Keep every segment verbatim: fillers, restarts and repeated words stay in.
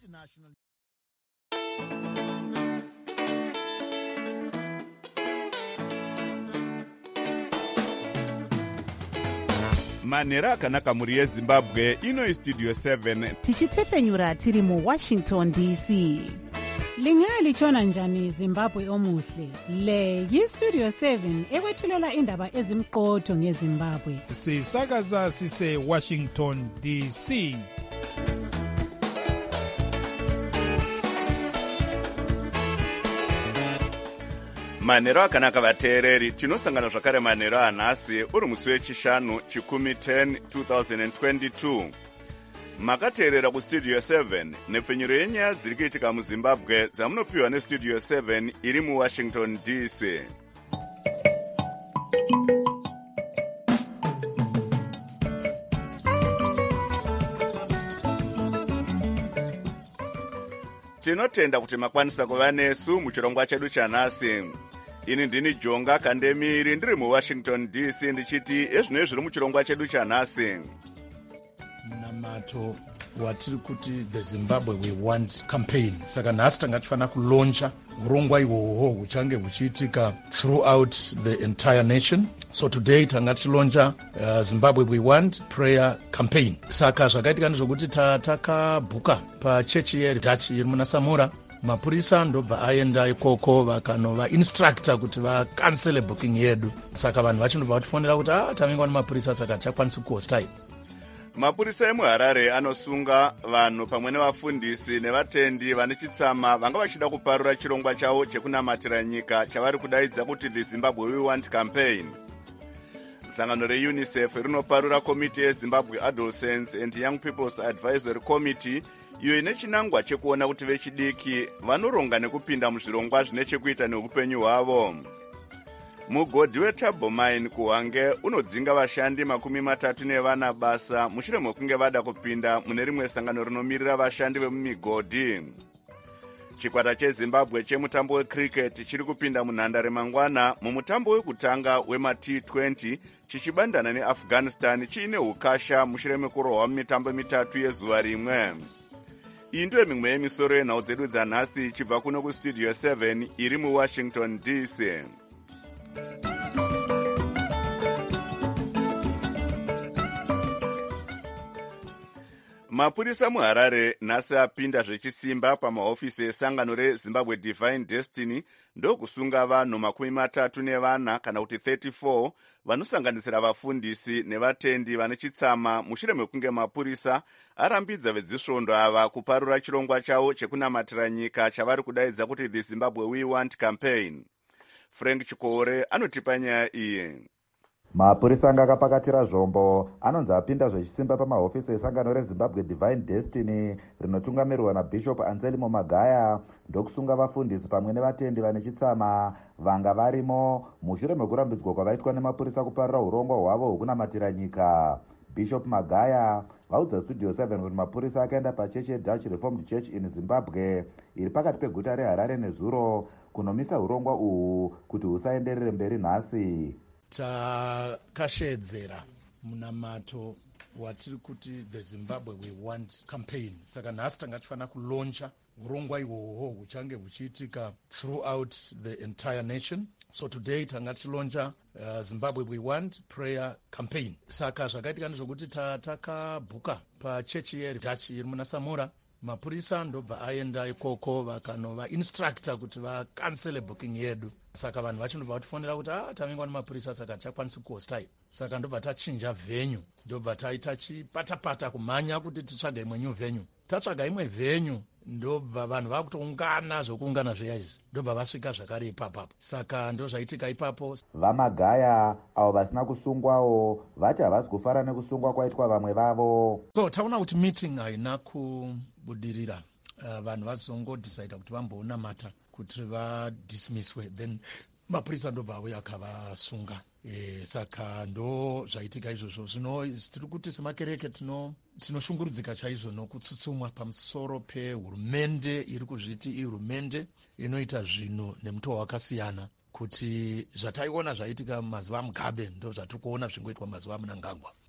international. manhero akanaka mhuri yezimbabwe. ino istudio seven tichitefenyura tiri muwashington D C. Lingalitshona njani Zimbabwe omuhle? Le yistudio seven ekwethulela indaba ezimqotho ngeZimbabwe. Sisakaza sise Washington D C. manhero akanaka vateereri, tinosangana zvakare manhero anhasi uri musi wechishanu chikumi ten twenty twenty-two. makateerera kustudio seven nepfenyuro yenyaya dziri kuitika muzimbabwe dzamunopiwa nestudio seven iri muwashington D C. tinotenda kuti makwanisa kuva nesu muchirongwa chedu chanhasi. ini ndini Jonga Kandemiri ndiri muwashington D C ndichiti ezvino zviri muchirongwa chedu chanhasi. Munamato watiri kuti the Zimbabwe we want campaign. Saka nhasi tanga tifanira kuloncha urongwa ihwohwo huchange huchiitika throughout the entire nation. So today tanga tichiloncha uh, Zimbabwe we want prayer campaign. Saka zvakaitika ndezvokuti takabhuka pachechi yeDutch iri muna Samura. Mapurisa ndobva aenda ikoko vakanova instructor kuti vakancele booking yedu. Saka vanhu vachindobva vatifonera kuti ah tamingwa nemapurisa saka chakwanisa kuhostai. mapurisa emuharare anosunga vanhu pamwe nevafundisi nevatendi vane chitsama vanga vachida kuparura chirongwa chavo chekunamatira nyika chavari kudaidza kuti the Zimbabwe we want campaign. sangano reunicef rinoparura komiti yezimbabwe adolescents and young people's advisory committee iyo ine chinangwa chekuona kuti vechidiki vanoronga nekupinda muzvirongwa zvine chekuita neupenyu hwavo. mugodhi weTable Mine kuHwange unodzinga vashandi makumi matatu nevana basa mushure mekunge vada kupinda mune rimwe sangano rinomirira vashandi vemumigodhi. chikwata chezimbabwe chemutambo wecricket chiri kupinda munhandare mangwana mumutambo wekutanga wema T twenty chichibandana neafghanistan chiine ukasha mushure mekurohwa mumitambo mitatu yezuva rimwe. iyi ndiyo mimwe yemisoro yenhau dzedu dzanhasi ichibva kuno kustudio seven iri muwashington D C. mapurisa muharare nhasi apinda zvechisimba pamahofisi esangano rezimbabwe Divine Destiny ndokusunga vanhu makumi matatu nevana kana kuti thirty-four vanosanganisira vafundisi nevatendi vane chitsama mushure mekunge mapurisa arambidza vedzisvondo ava kuparura chirongwa chavo chekunamatira nyika chavari kudaidza kuti the Zimbabwe we want campaign. Frank Chikore anotipa nyaya iyi. mapurisa anga akapakatira zvombo anonzi apinda zvechisimba pamahofisi esangano rezimbabwe Divine Destiny rinotungamirwa naBishop Anselmo Magaya ndokusunga vafundisi pamwe nevatendi vane chitsama vanga varimo mushure mekurambidzwa kwavaitwa nemapurisa kuparura urongwa hwavo hwekunamatira nyika. Bishop Magaya vaudza studio seven kuti mapurisa akaenda pachechi yeDutch Reformed Church in Zimbabwe iri pakati peguta reHarare nezuro kunomisa urongwa uhu kuti husaenderere mberi nhasi. takashedzera munamato watiri kuti the Zimbabwe we want campaign. Saka nhasi tanga tifanira kuloncha urongwa ihwohwo huchange huchiitika throughout the entire nation. So today tanga tichiloncha uh, Zimbabwe we want prayer campaign. Saka zvakaitika ndezvokuti takabhuka pachechi yeDutch iri muna Samura. Mapurisa ndobva aenda ikoko vakanova instructor kuti vakancele booking yedu. Saka vanhu vachindobva vatifonera kuti ah tamingwa nemapurisa saka chakwanisa kuhostai. Saka ndobva tachinja venue, ndobva taita chipatapata kumhanya kuti titsvaga imwe new venue. tatsvaga imwe venue ndobva vanhu vakutoungana zvokuungana zviya izvi ndobva vasvika zvakare ipapapo. Saka ndozvaitika ipapo. Vamagaya avo vasina kusungwawo vati havasi kufara nekusungwa kwaitwa vamwe vavo. So taona kuti meeting haina kubudirira. Uh, vanhu vazongodecida kuti vambounamata kuti vadismisswe, then mapurisa ndobva auya akavasunga. E, saka ndo zvaitika izvozvo. Zvino tiri kuti semakereke tino tinoshungurudzika chaizvo nokutsutsumwa pamusoro pehurumende iri kuzviti ihurumende inoita zvinhu nemutoo wakasiyana, kuti zvataiona zvaitika mazuva aMugabe ndo zvatiri kuona zvingoitwa mazuva aMunangagwa.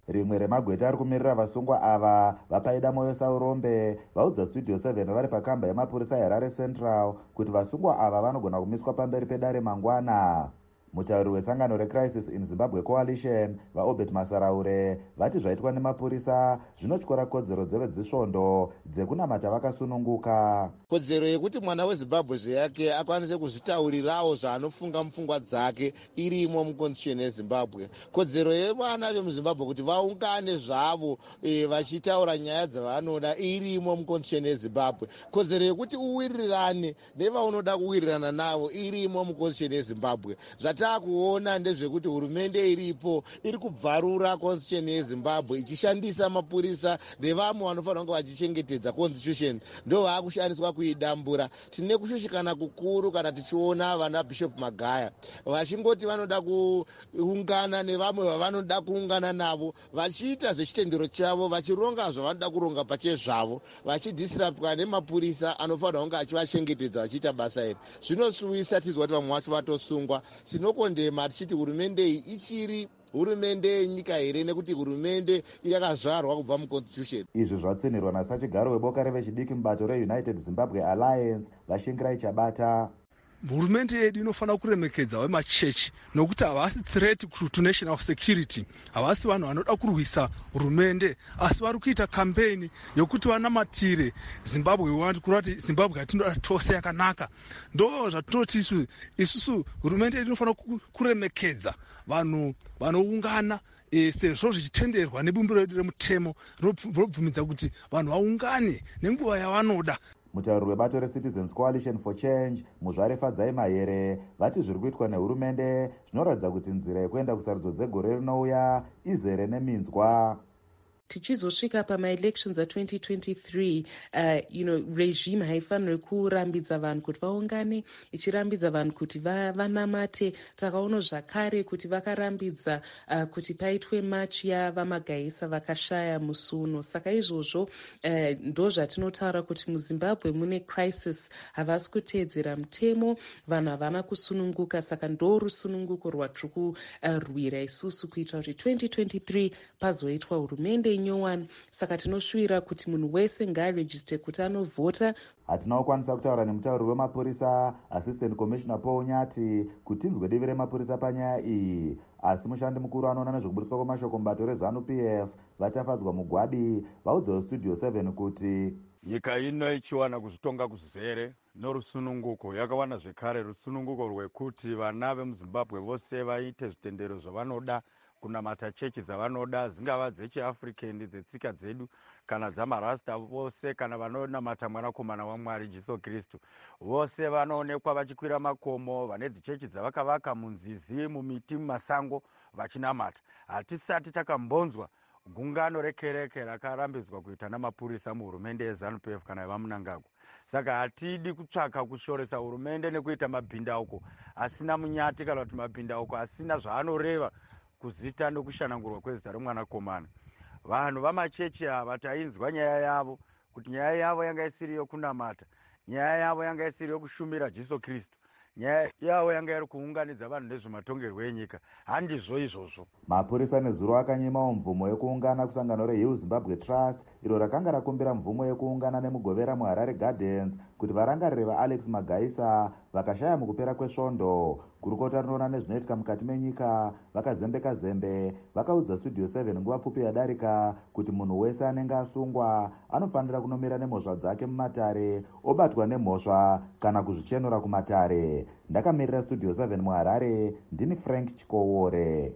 rimwe remagweta ari kumirira vasungwa ava vapaida moyo saurombe vaudza studio seven vari pakamba yemapurisa yeHarare Central kuti vasungwa ava vanogona kumiswa pamberi pedare mangwana. Mutauri wesangano reCrisis in Zimbabwe Coalition vaObert Masaraure vati zvaitwa nemapurisa zvinotyora kodzero dzevezvisvondo dzekunamata vakasununguka. Kodzero yekuti mwana weZimbabwe zveyake akwanise kuzvitaurirawo zvaanofunga mupfungwa dzake irimo muconstitution yeZimbabwe. Kodzero yevana vemuZimbabwe kuti vaungane zvavo e, vachitaura nyaya dzavanoda irimo muconstitution yeZimbabwe. Kodzero yekuti uwirirane nevaunoda kuwirirana navo irimo muconstitution yeZimbabwe. Takuona ndezvekuti hurumende iripo iri kubvarura constitution yeZimbabwe ichishandisa mapurisa nevamwe vanofanira kunge vachichengetedza constitution ndo vakushandiswa kuidambura. Tine kushushikana kukuru kana tichiona vana Bishop Magaya vachingoti vanoda kuungana nevamwe vavanoda kuungana navo vachiita zvechitendero chavo vachironga zvavanoda kuronga pachezvavo vachidisirapwa nemapurisa anofanira kunge achivachengetedza vachiita basa iri. Zvinosuwisa tizwa kuti vamwe vacho vatosungwa. Tinokondema tichiti hurumende iyi ichiri hurumende yenyika here nekuti hurumende yakazvarwa kubva muconstitution. Izvi zvatsinirwa nasachigaro weboka revechidiki mubato reUnited Zimbabwe Alliance Vashingirai Chabata. Hurumende yedu inofanira kuremekedza vemachechi nokuti havasi threat to national security, havasi vanhu vanoda kurwisa hurumende, asi vari kuita campaign yokuti vanamatire Zimbabwe want kurati Zimbabwe yatinoda tose yakanaka. Ndo zvatinoti isu isusu hurumende yedu inofanira kuremekedza vanhu vanoungana e, sezvo zvichitenderwa nebumbiro redu remutemo rinobvumidza kuti vanhu vaungane nenguva yavanoda. Mutauri webato reCitizens Coalition for Change Muzvare Fadzai Mahere vati zviri kuitwa nehurumende zvinoratidza kuti nzira yekuenda kusarudzo dzegore rinouya izere neminzwa. Tichizosvika pama-elections a twenty twenty-three, uh, you know, regime haifaniri kurambidza vanhu kuti vaungane, ichirambidza vanhu kuti vanamate. Takaona zvakare kuti vakarambidza uh, kuti paitwe march yavamagaisa vakashaya musuno. Saka izvozvo uh, ndo zvatinotaura kuti muZimbabwe mune crisis, havasi kuteedzera mutemo, vanhu havana kusununguka. Saka ndo rusununguko rwatiri kurwira uh, isusu kuitira kuti twenty twenty-three pazoitwa hurumende nyowani. Saka tinoshuwira kuti munhu wese ngaarejiste kuti anovhota. Hatina kukwanisa kutaura nemutauri wemapurisa Assistant Commissioner Paul Nyati kuti tinzwe divi remapurisa panyaya iyi, asi mushandi mukuru anoona nezvekuburiswa kwamashoko mubato reZANU P F vatafadzwa mugwadi vaudzawo Studio seven kuti nyika ino ichiwana kuzvitonga kuzere norusununguko yakawana zvekare rusununguko rwekuti vana vemuZimbabwe vose vaite zvitendero zvavanoda, kunamata chechi dzavanoda, dzingava dzechiAfrican dzetsika dzedu kana dzamarasta vose, kana vanonamata mwanakomana waMwari Jesu Kristu vose vanoonekwa vachikwira makomo, vane dzichechi dzavakavaka munzizi, mumiti, mumasango vachinamata. Hatisati takambonzwa gungano rekereke rakarambidzwa kuita namapurisa muhurumende yeZANU P F kana yevaMunangagwa. Saka hatidi kutsvaka kushoresa hurumende nekuita mabhindauko asina munyati kana kuti mabhindauko asina zvaanoreva kuzita nokushanangurwa kwezita remwanakomana. Vanhu vamachechi ava tainzwa nyaya yavo kuti nyaya yavo yanga isiri yokunamata, nyaya yavo yanga isiri yokushumira Jesu Kristu, nyaya yavo yanga iri kuunganidza vanhu nezvematongerwo enyika. Handizvo izvozvo. Mapurisa nezuro akanyimawo mvumo yekuungana kusangano reHill Zimbabwe Trust iro rakanga rakumbira mvumo yekuungana nemugovera muHarare Gardens kuti varangarire vaAlex Magaisa vakashaya mukupera kwesvondo. Gurukota rinoona nezvinoitika mukati menyika vakazembeka zembe vakaudza Studio seven nguva pfupi yadarika kuti munhu wese anenge asungwa anofanira kunomira nemhosva dzake mumatare, obatwa nemhosva kana kuzvichenura kumatare. Ndakamirira Studio seven muHarare, ndini Frank Chikowore.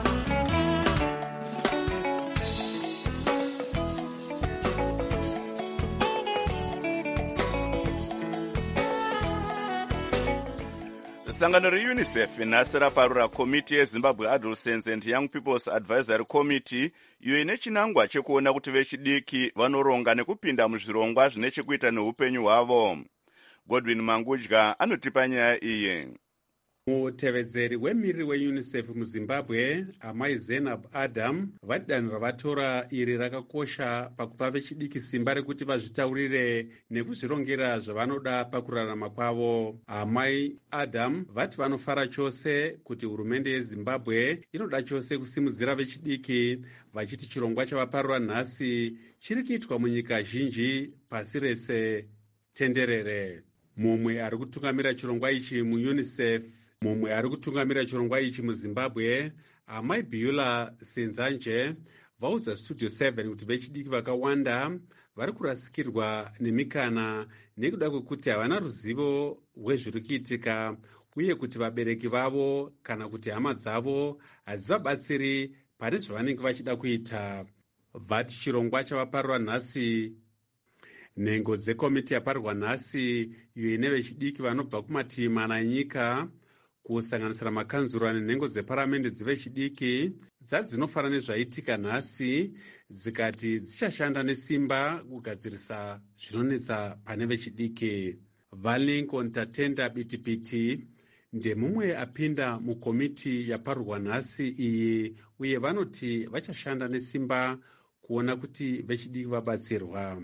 Sangano reUNICEF nhasi raparura komiti yeZimbabwe Adolescents and Young People's Advisory Committee iyo ine chinangwa chekuona kuti vechidiki vanoronga nekupinda muzvirongwa zvine chekuita neupenyu hwavo. Godwin Mangudya anotipa nyaya iyi. Mutevedzeri wemiriri weUNICEF muZimbabwe, amai Zainab Adam, vati danho ravatora iri rakakosha pakupa vechidiki simba rekuti vazvitaurire nekuzvirongera zvavanoda pakurarama kwavo. Amai Adam vati vanofara chose kuti hurumende yeZimbabwe inoda chose kusimudzira vechidiki, vachiti chirongwa chavaparura nhasi chiri kuitwa munyika zhinji pasi rese tenderere. Mumwe ari kutungamira chirongwa ichi muUNICEF mumwe ari kutungamira chirongwa ichi muZimbabwe, amai Beulah Senzanje, vaudza Studio seven kuti vechidiki vakawanda vari kurasikirwa nemikana nekuda kwekuti havana ruzivo rwezviri kuitika, uye kuti vabereki vavo kana kuti hama dzavo hadzivabatsiri pane zvavanenge vachida kuita. Vati chirongwa chavaparura nhasi, nhengo dzekomiti yaparirwa nhasi iyo ine vechidiki vanobva kumativi mana enyika, kusanganisira makanzura nenhengo dzeparamende dzevechidiki, dzati dzinofara nezvaitika nhasi, dzikati dzichashanda nesimba kugadzirisa zvinonetsa pane vechidiki. Valincoln Tatenda Bitipiti ndemumwe apinda mukomiti yaparirwa nhasi iyi, uye vanoti vachashanda nesimba kuona kuti vechidiki vabatsirwa.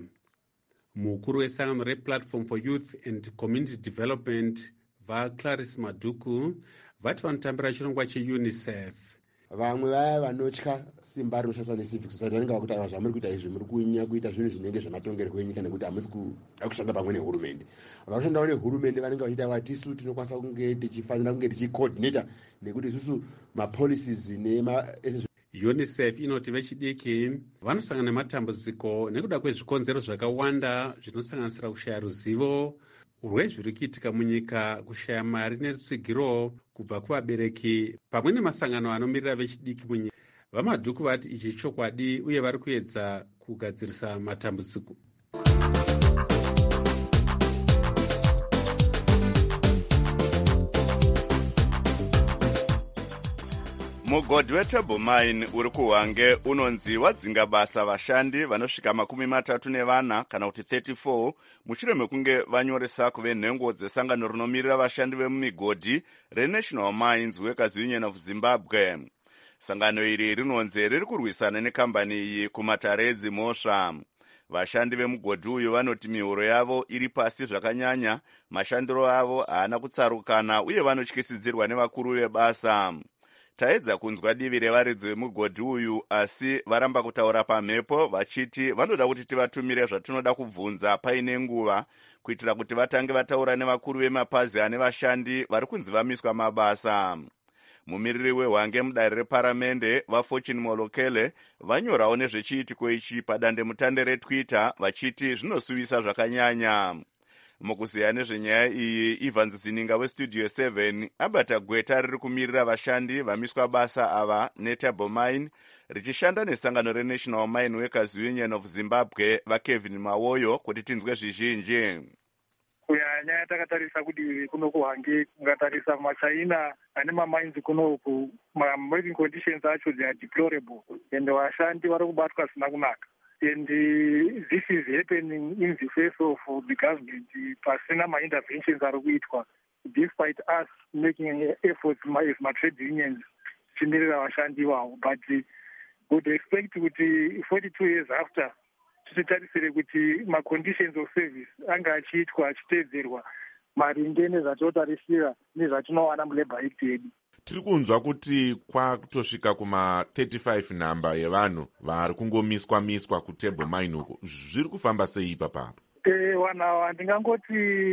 Mukuru wesangano rePlatform for Youth and Community Development, vaClarice Maduku, vati vanotambira chirongwa cheUNICEF. Vamwe vaya vanotya simba rinoshandiswa necivic society vanenge vakuti ava zvamuri kuita izvi muri kunyanya kuita zvinhu zvinenge zvematongerwo enyika nekuti hamusi kushanda pamwe nehurumende. Vakushandawo nehurumende vanenge vachiita vatisu tinokwanisa kunge tichifanira kunge tichicoordinata nekuti isusu mapolicies nema UNICEF inoti vechidiki vanosangana nematambudziko nekuda kwezvikonzero zvakawanda zvinosanganisira kushaya ruzivo rwezviri kuitika munyika, kushaya mari netsigiro kubva kuvabereki pamwe nemasangano anomirira vechidiki munyika. VaMaduku vati ichi chokwadi uye vari kuedza kugadzirisa matambudziko. Mugodhi weTable Mine uri kuhwange unonzi wadzinga basa vashandi vanosvika makumi matatu nevana kana kuti thirty-four mushure mekunge vanyoresa kuve nhengo dzesangano rinomirira vashandi vemumigodhi reNational Mines Workers Union of Zimbabwe. Sangano iri rinonzi riri kurwisana nekambani iyi kumatare edzimhosva. Vashandi vemugodhi uyu vanoti mihoro yavo iri pasi zvakanyanya, mashandiro avo haana kutsarukana uye vanotyisidzirwa nevakuru vebasa. Taedza kunzwa divi revaridzi vemugodhi uyu, asi varamba kutaura pamhepo vachiti vanoda kuti tivatumire zvatinoda kubvunza paine nguva kuitira kuti vatange vataura nevakuru vemapazi ane vashandi vari kunzi vamiswa mabasa. Mumiriri wehwange mudare reparamende vaFortune Molokele vanyorawo nezvechiitiko ichi padandemutande reTwitter vachiti zvinosuvisa zvakanyanya. Mukuziya nezvenyaya iyi, Evans Zininga weStudio seven abata gweta riri kumirira vashandi vamiswa basa ava neTable Mine richishanda nesangano reNational Mine Workers Union of Zimbabwe vaKevin Mawoyo kuti tinzwe zvizhinji. Kunyanya takatarisa kuti kuno kuhwange kungatarisa maChina ane mamines kunoku, ma-working conditions acho they are deplorable and vashandi vari kubatwa zvisina kunaka. And uh, this is happening in the face of uh, the government pasina ma-interventions ari kuitwa, despite us making efforts as ma-trade unions chimirira vashandi ivavo. But uh, would expect kuti forty-two years after tichitarisire kuti ma-conditions of service anga achiitwa achiteedzerwa maringe nezvatotarisira nezvatinowana mulabor act yedu. Tiri kunzwa kuti kwakutosvika kuma thirty-five namba yevanhu vari kungomiswa miswa kuTable Mine uko. Zviri kufamba sei ipapapo? Eh, vanhu ava ndingangoti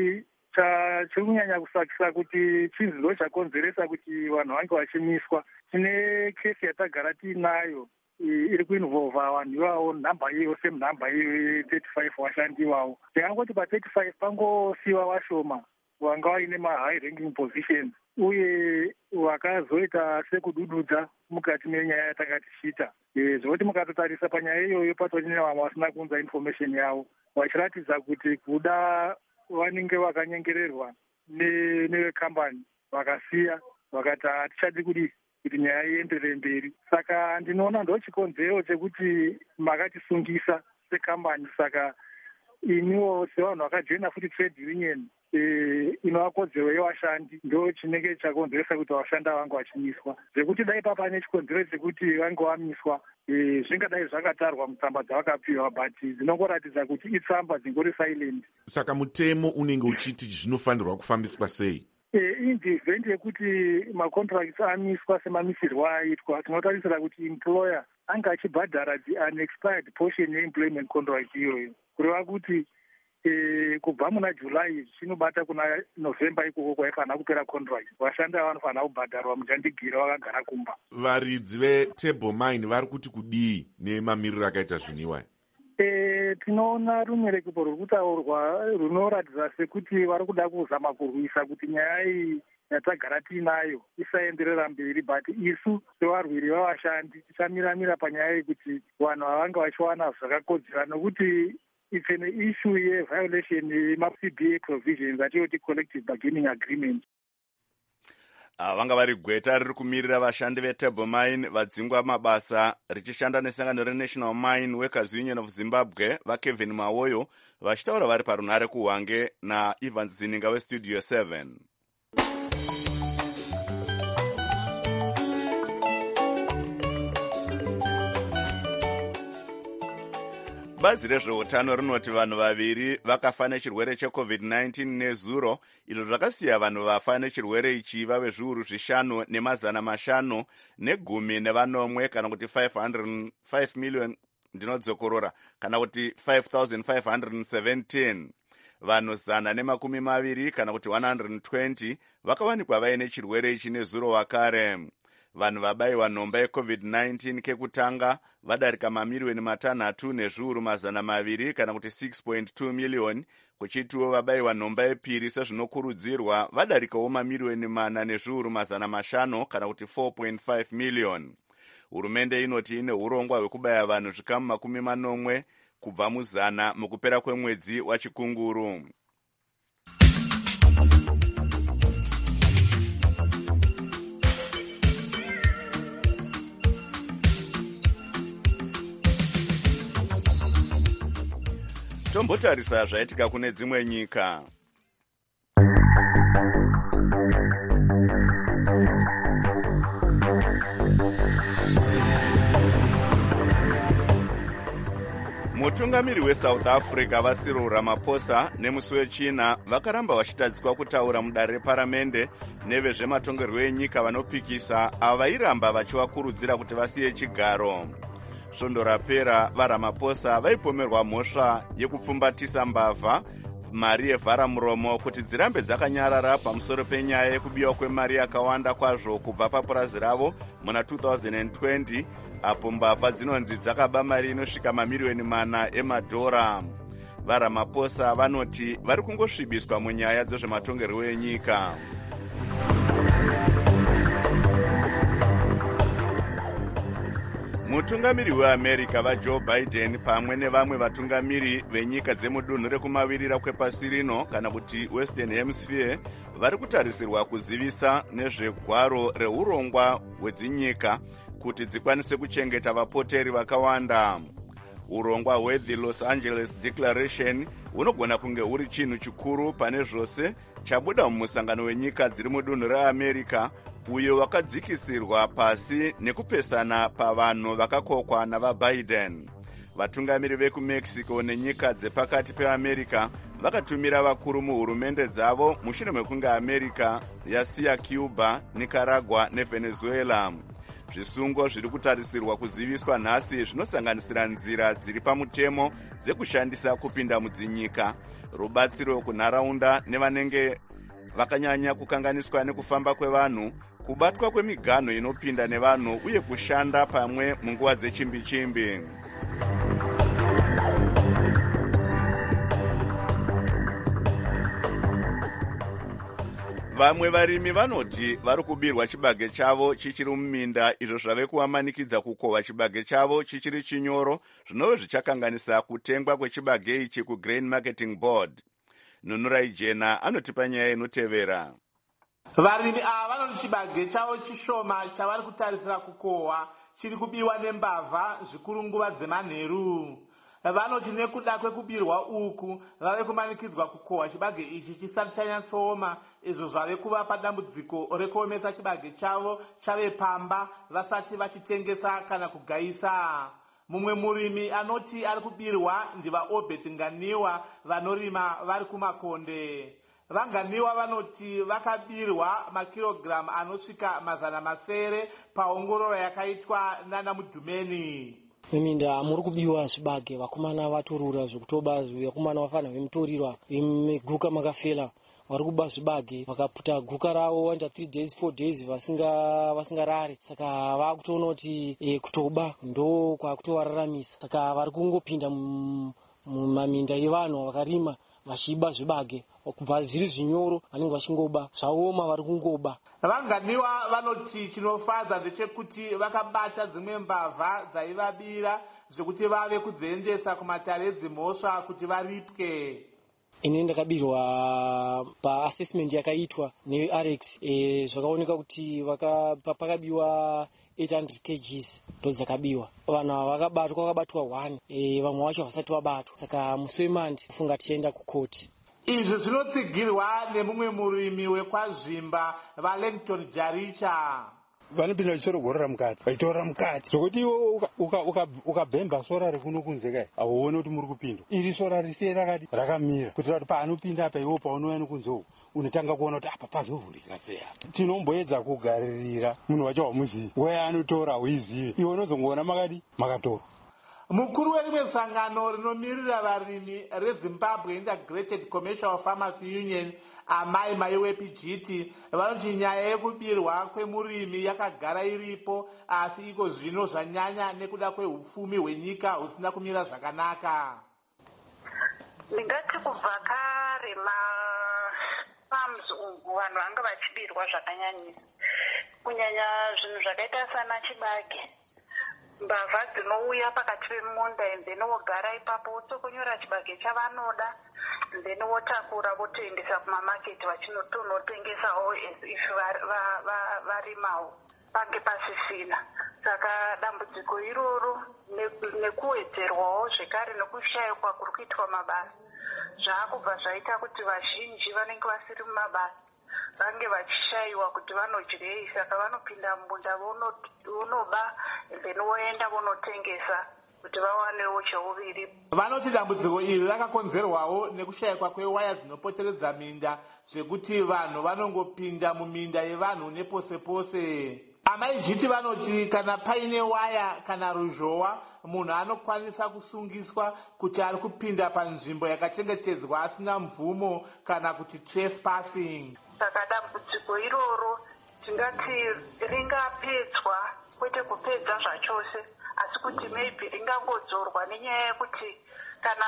chiri kunyanya kusakisa kuti chinzivo chakonzeresa kuti vanhu vange vachimiswa. Tine kesi yatagara tiinayo iri kuinvolva vanhu ivavo, nhamba iyo same nhamba iyo thirty-five vashandi ivavo. Ndingangoti pa thirty-five pangosiyiwa vashoma vanga vaine ma-high ranking positions uye vakazoita sekudududza mukati menyaya yatanga tichiita. Zvekuti mukatotarisa panyaya iyoyo patorine vamwe vasina kuunza information yavo vachiratidza kuti kuda vanenge vakanyengererwa nevekambani vakasiya vakati hatichadi kudi kuti nyaya ienderere mberi. Saka ndinoona ndo chikonzero chekuti makatisungisa sekambani, saka iniwo sevanhu vakajoina futi trade union inova kodzero yevashandi ndo chinenge chakonzeresa kuti vashandi vange vachimiswa, zvekuti dai papa nechikonzero chekuti vange vamiswa zvingadai zvakatarwa mutsamba dzavakapiwa, but dzinongoratidza kuti itsamba dzingori silent. Saka mutemo unenge uchiti zvinofanirwa kufambiswa sei? Indivhendi yekuti macontracts amiswa semamisirwo aitwa, tinotarisira kuti employer anga achibhadhara the unexpired portion yeemployment contract iyoyo, kureva kuti E, kubva muna July chinobata kuna November ikoko kwaifanira kupera contract, vashandi ava vanofanira kubhadharwa mujandigira vakagara kumba. Varidzi veTable Mine vari kuti kudii nemamiriro akaita zviniwa? E, tinoona rumwe rekipo ruri kutaurwa runoratidza sekuti vari kuda kuzama kurwisa kuti nyaya iyi yatagara tiinayo isaenderera mberi, but isu sevarwiri vavashandi tichamiramira panyaya yekuti vanhu vavange vachiwana zvakakodzera, nokuti it's an issue ye violation yema-C B A provisions atiyoti collective bargaining agreement. Uh, vanga vari gweta riri kumirira vashandi veTable Mine vadzingwa mabasa richishanda nesangano reNational Mine Workers Union of Zimbabwe vaKevin Mawoyo vachitaura vari parunhare kuhwange naEvans Zininga weStudio seven. Bazi rezveutano rinoti vanhu vaviri vakafa nechirwere checovid nineteen nezuro, izvo zvakasiya vanhu vafa nechirwere ichi vave zviuru zvishanu nemazana mashanu negumi nevanomwe, kana kuti five million ndinodzokorora, kana kuti five thousand five hundred seventeen. Vanhu zana nemakumi maviri kana kuti one hundred twenty vakawanikwa vaine chirwere ichi nezuro wakare. Vanhu vabayiwa nhomba yecovid nineteen kekutanga vadarika mamiriyoni matanhatu nezviuru mazana maviri kana kuti six point two million, kuchitiwo vabayiwa nhomba yepiri sezvinokurudzirwa vadarikawo mamiriyoni mana nezviuru mazana mashanu kana kuti four point five million. Hurumende inoti ine urongwa hwekubaya vanhu zvikamu makumi manomwe kubva muzana mukupera kwemwedzi wachikunguru. Tombotarisa zvaitika kune dzimwe nyika. Mutungamiri weSouth Africa Cyril Ramaphosa nemusi wechina vakaramba vachitadziswa kutaura mudare reparamende nevezvematongerwo enyika vanopikisa ava vairamba vachivakurudzira kuti vasiye chigaro. Svondo rapera vaRamaphosa vaipomerwa mhosva yekupfumbatisa mbavha mari yevharamuromo kuti dzirambe dzakanyarara pamusoro penyaya yekubiwa kwemari yakawanda kwazvo kubva papurazi ravo muna two thousand twenty, apo mbavha dzinonzi dzakaba mari inosvika mamiriyoni mana emadhora. VaRamaphosa vanoti vari kungosvibiswa munyaya dzezvematongerwo enyika. Mutungamiri weAmerica vaJoe Biden pamwe nevamwe vatungamiri venyika dzemudunhu rekumavirira kwepasi rino kana kuti Western Hemisphere vari kutarisirwa kuzivisa nezvegwaro reurongwa hwedzinyika kuti dzikwanise kuchengeta vapoteri vakawanda. Urongwa hweThe Los Angeles Declaration hunogona kunge huri chinhu chikuru pane zvose chabuda mumusangano wenyika dziri mudunhu reAmerica uyo wakadzikisirwa pasi nekupesana pavanhu vakakokwa navaBiden. Vatungamiri vekumexico nenyika dzepakati peAmerica vakatumira vakuru muhurumende dzavo mushure mekunge America yasiya Cuba, Nicaragua neVenezuela. Zvisungo zviri kutarisirwa kuziviswa nhasi zvinosanganisira nzira dziri pamutemo dzekushandisa kupinda mudzinyika, rubatsiro kunharaunda nevanenge vakanyanya kukanganiswa nekufamba kwevanhu, kubatwa kwemiganho inopinda nevanhu uye kushanda pamwe munguva dzechimbi-chimbi. Vamwe varimi vanoti vari kubirwa chibage chavo chichiri muminda, izvo zvave kuvamanikidza kukova chibage chavo chichiri chinyoro, zvinove zvichakanganisa kutengwa kwechibage ichi kuGrain Marketing Board. Nunurai Jena anotipa nyaya inotevera. Varimi ava vanoti chibage chavo chishoma chavari kutarisira kukohwa chiri kubiwa nembavha zvikuru nguva dzemanheru. vanoti nekuda kwekubirwa uku vave kumanikidzwa kukohwa chibage ichi chisati chanyatsooma, izvo zvave kuvapa dambudziko rekuomesa chibage chavo chave pamba vasati vachitengesa kana kugayisa. Mumwe murimi anoti ari kubirwa ndivaobert Nganiwa vanorima vari kumakonde. Vanganiwa vanoti vakabirwa makirogiramu anosvika mazana masere paongororo yakaitwa nana Mudhumeni. Meminda muri kubiwa zvibage vakomana vaturura zvekutoba vakomana vafana vemutorirwa veguka makafela vari kuba zvibage vakaputa guka ravo waenda three days four days vasinga vasingarari, saka vakutoona kuti e, kutoba ndo kwakutovararamisa, saka vari kungopinda mumaminda evanhu vakarima vachiba zvibage kubva zviri zvinyoro vanenge vachingoba zvaoma vari kungoba. Vanganiwa vanoti chinofadza ndechekuti vakabata dzimwe mbavha dzaivabira zvekuti vave kudziendesa kumatare edzimhosva kuti varipwe. Ini ndakabirwa paassessment yakaitwa neRx, e, zvakaoneka kuti pakabiwa eight hundred kilograms ndo dzakabiwa. Vanhu ava vakabatwa vakabatwa one, e, vamwe vacho vasati vabatwa, saka musi wemandi funga tichaenda kukoti. Izvi zvinotsigirwa nemumwe murimi wekwazvimba vaLangton Jaricha. Vanopinda vachitorogorora mukati vachitorora mukati zvokuti iwe ukabhemba sora rekuno kunze kai hauoni kuti muri kupindwa. Iri sora risiye rakati rakamira kuitira kuti paanopinda apa iwo paunouya nokunzewo unotanga kuona kuti apa pazovhurika seya. Tinomboedza kugaririra munhu wacho wamuzivi, weya anotora uizive, iwe unozongoona makadi makatora. Mukuru werimwe sangano rinomirira varimi reZimbabwe Integrated Commercial Farmers Union Amai Maiwe Pijiti vanoti nyaya yekubirwa kwemurimi yakagara iripo, asi iko zvino zvanyanya nekuda kwehupfumi hwenyika husina kumira zvakanaka. Ndingati kubva kare mafarms umu vanhu vanga vachibirwa zvakanyanyisa, kunyanya zvinhu zvakaita sana chibage. Mbavha dzinouya pakati pemunda enzeni wogara ipapo wotsokonyora chibage chavanoda, enzeni wotakura votoendesa kumamaketi vachinotonotengesawo if varimawo pange pasisina. Saka dambudziko iroro nekuwedzerwawo zvekare nekushayikwa kuri kuitwa mabasa zvaakubva zvaita kuti vazhinji vanenge vasiri mumabasa vange vachishayiwa kuti vanodyei, saka vanopinda mumunda vonoba then voenda vonotengesa kuti vawanewo cheuviri. Vanoti dambudziko iri rakakonzerwawo nekushayikwa kwewaya dzinopoteredza minda, zvekuti vanhu vanongopinda muminda yevanhu nepose pose. Amaizviti vanoti kana paine waya kana ruzhowa munhu anokwanisa kusungiswa kuti ari kupinda panzvimbo yakachengetedzwa asina mvumo kana kuti trespassing. Saka dambudziko iroro tingati ringapedzwa, kwete kupedza zvachose, asi kuti maybe ringangodzorwa nenyaya yekuti kana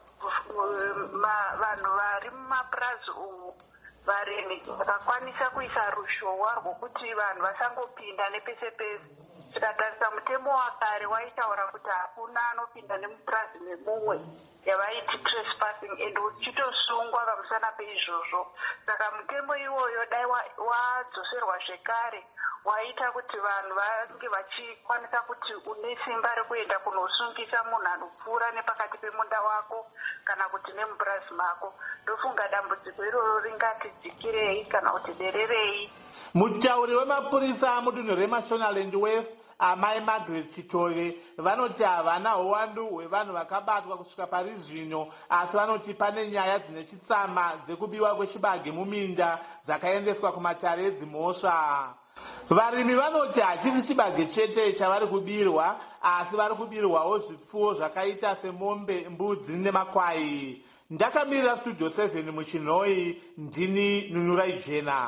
vanhu vari mumapurazi umu varimi vakakwanisa kuisa ruzhowa rwokuti vanhu vasangopinda nepese pese. Tikatarisa mutemo wakare waitaura kuti hakuna anopinda nemupurazi memumwe, yavaiti trespassing, and uchitosungwa pamusana peizvozvo. Saka mutemo iwoyo dai wadzoserwa zvekare waita kuti vanhu vange vachikwanisa kuti une simba rekuenda kunosungisa munhu anopfuura nepakati pemunda wako kana kuti nemupurazi mako. Ndofunga dambudziko iroro ringati dzikirei kana kuti dererei. Mutauri wemapurisa mudunhu reMashonaland West Amai Margaret Chitove vanoti havana uwandu hwevanhu vakabatwa kusvika pari zvino, asi vanoti pane nyaya dzine chitsama dzekubiwa kwechibage muminda dzakaendeswa kumatare edzimhosva. Varimi vanoti hachisi chibage chete chavari kubirwa, asi vari kubirwawo zvipfuwo zvakaita semombe, mbudzi nemakwai. Ndakamirira Studio seven muChinoi, ndini Nunurai Jena.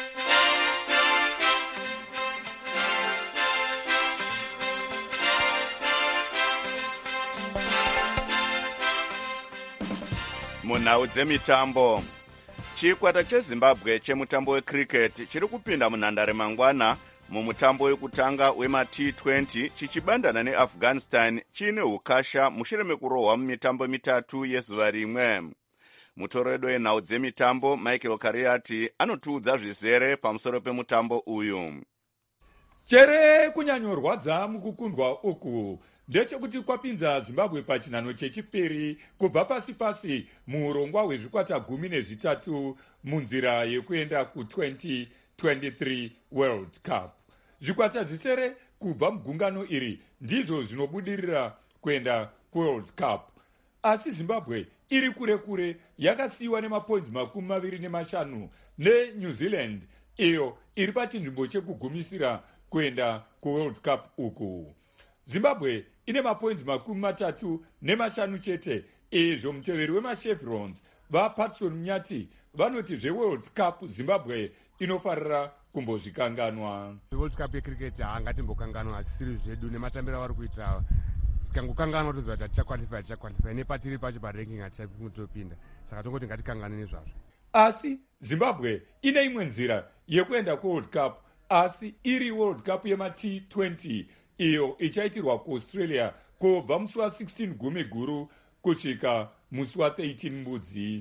Munhau dzemitambo. Chikwata cheZimbabwe chemutambo wecricket chiri kupinda munhandare mangwana mumutambo wekutanga wema-T twenty chichibandana neAfghanistan chiine ukasha mushure mekurohwa mumitambo mitatu yezuva rimwe. Mutoredo wenhau dzemitambo Michael Kariati anotiudza zvizere pamusoro pemutambo uyu. Chere kunyanyorwadza mukukundwa uku, ndechekuti kwapinza zimbabwe pachinhano chechipiri kubva pasi pasi muurongwa hwezvikwata gumi nezvitatu munzira yekuenda ku-twenty twenty-three world cup. Zvikwata zvisere kubva mugungano iri ndizvo zvinobudirira kuenda kuworld cup, asi zimbabwe iri kure kure, yakasiyiwa nemapoints makumi maviri nemashanu nenew zealand iyo iri pachinzvimbo chekugumisira kuenda kuworld cup uku. Zimbabwe ine mapoints makumi matatu nemashanu chete. Izvo muteveri wemachevrons vaPatson Munyati vanoti zveworld cup Zimbabwe inofarira kumbozvikanganwa. World cup yecricket haangatimbokanganwa, asisiri zvedu nematambiro avari kuita. Tikangokanganwa toziva kuti tichakwalify tichakwalify nepatiri pacho paranking hatichakutopinda, saka tongoti ngatikanganwe nezvazvo. Asi Zimbabwe ine imwe nzira yekuenda kuworld cup, asi iri world cup yema T twenty iyo ichaitirwa kuAustralia kubva musi wa sixteen gumi guru kusvika musi wa thirteen mbudzi.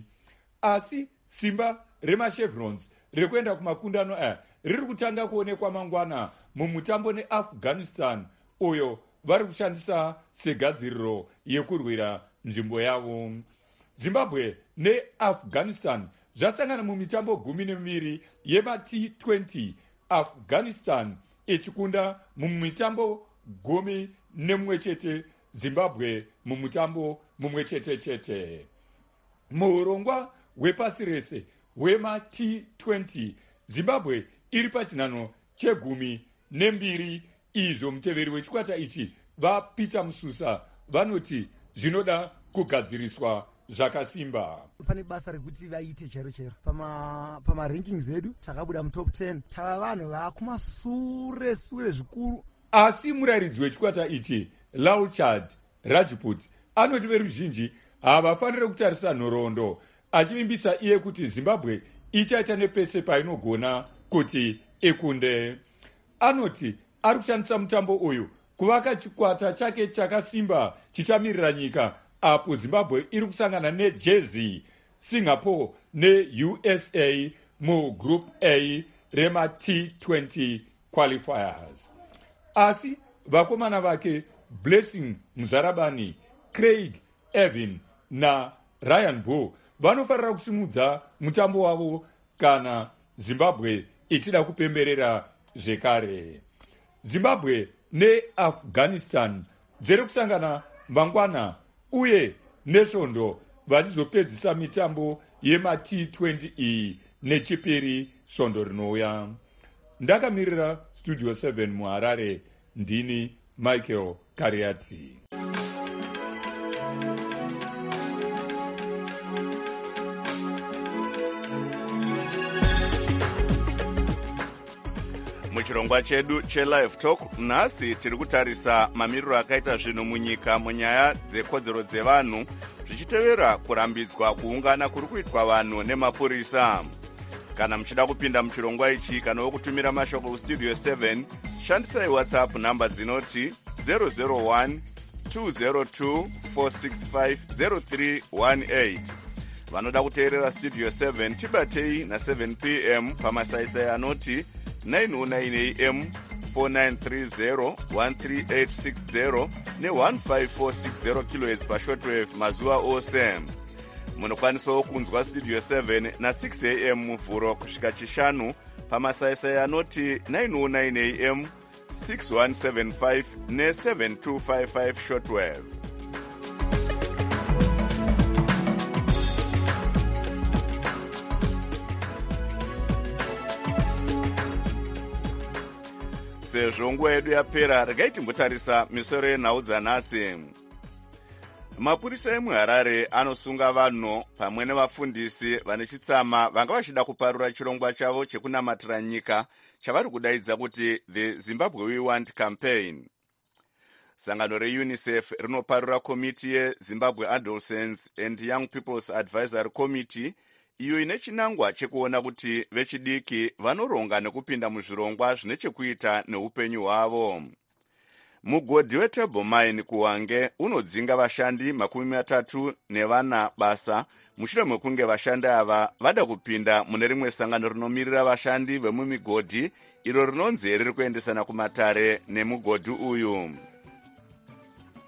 Asi simba remachevrons rekuenda kumakundano aya riri kutanga kuonekwa mangwana mumutambo neAfghanistan uyo vari kushandisa segadziriro yekurwira nzvimbo yavo. Zimbabwe neAfghanistan zvasangana mumitambo gumi nemiviri yema T twenty, Afghanistan ichikunda mumitambo gumi nemumwe chete, Zimbabwe mumutambo mumwe chete chete. Muurongwa hwepasi rese hwema T twenty, Zimbabwe iri pachinhano chegumi nembiri. Izvo muteveri wechikwata ichi vaPeter Mususa vanoti zvinoda kugadziriswa zvakasimba. Pane basa rekuti vaite chero chero pama pama rankings edu takabuda mu top ten, tava vanhu vakumasure sure zvikuru. Asi murayiridzi wechikwata ichi Lauchard Rajput anoti veruzhinji havafanire kutarisa nhoroondo, achivimbisa iye kuti Zimbabwe ichaita nepese painogona kuti ikunde. Anoti ari kushandisa mutambo uyu kuvaka chikwata chake chakasimba chichamirira nyika, apo Zimbabwe iri kusangana neJersey, Singapore neU S A mugroup A rema T twenty qualifiers. Asi vakomana vake Blessing Muzarabani, Craig Evan na Ryan Bull vanofarira kusimudza mutambo wavo kana Zimbabwe ichida kupemberera zvekare. Zimbabwe neAfghanistan dziri kusangana mangwana uye nesvondo vachizopedzisa mitambo yema T twenty iyi nechipiri svondo rinouya. Ndakamirira Studio seven muHarare, ndini Michael Kariati. Muchirongwa chedu cheLive Talk nhasi tiri kutarisa mamiriro akaita zvinhu munyika munyaya dzekodzero dzevanhu zvichitevera kurambidzwa kuungana kuri kuitwa vanhu nemapurisa. Kana muchida kupinda muchirongwa ichi kana wokutumira mashoko kustudio seven, shandisai WhatsApp namba dzinoti zero zero one two zero two four six five zero three one eight. Vanoda kuteerera Studio seven tibatei na seven p m pamasaisai anoti nine oh nine a m four nine three zero one three eight six zero ne one five four six zero kilohertz pashortwave mazuva ose. Munokwanisawo kunzwa Studio seven na six a m muvhuro kusvika chishanu pamasaisai anoti nine oh nine a m six one seven five ne seven two five five shortwave. Sezvo nguva yedu yapera, regai timbotarisa misoro yenhau dzanhasi. Mapurisa emuHarare anosunga vanhu pamwe nevafundisi vane chitsama vanga vachida kuparura chirongwa chavo chekunamatira nyika chavari kudaidza kuti the Zimbabwe We Want campaign. Sangano reUNICEF rinoparura komiti yeZimbabwe Adolescents and Young People's Advisory Committee iyo ine chinangwa chekuona kuti vechidiki vanoronga nekupinda muzvirongwa zvine chekuita neupenyu hwavo. Mugodhi weTable Mine kuwange unodzinga vashandi makumi matatu nevana basa mushure mekunge vashandi ava vada kupinda mune rimwe sangano rinomirira vashandi vemumigodhi iro rinonzi riri kuendesana kumatare nemugodhi uyu.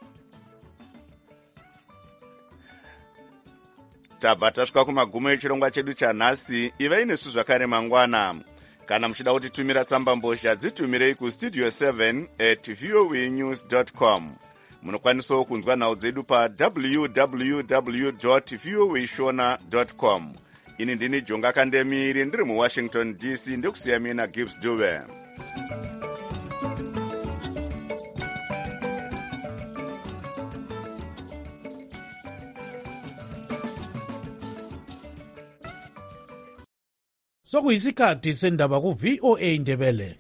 tabva tasvika kumagumo echirongwa chedu chanhasi. ivai nesu zvakare mangwana. Kana muchida kutitumira tsamba mbozha dzitumirei kustudio seven at voanews dot com. Munokwanisawo kunzwa nhau dzedu pa w w w dot voa shona dot com. Ini ndini Jonga Kandemiri ndiri muWashington D C ndikusiya mina Gibbs Dube. Sokuyisikhathi sendaba ku V O A Ndebele.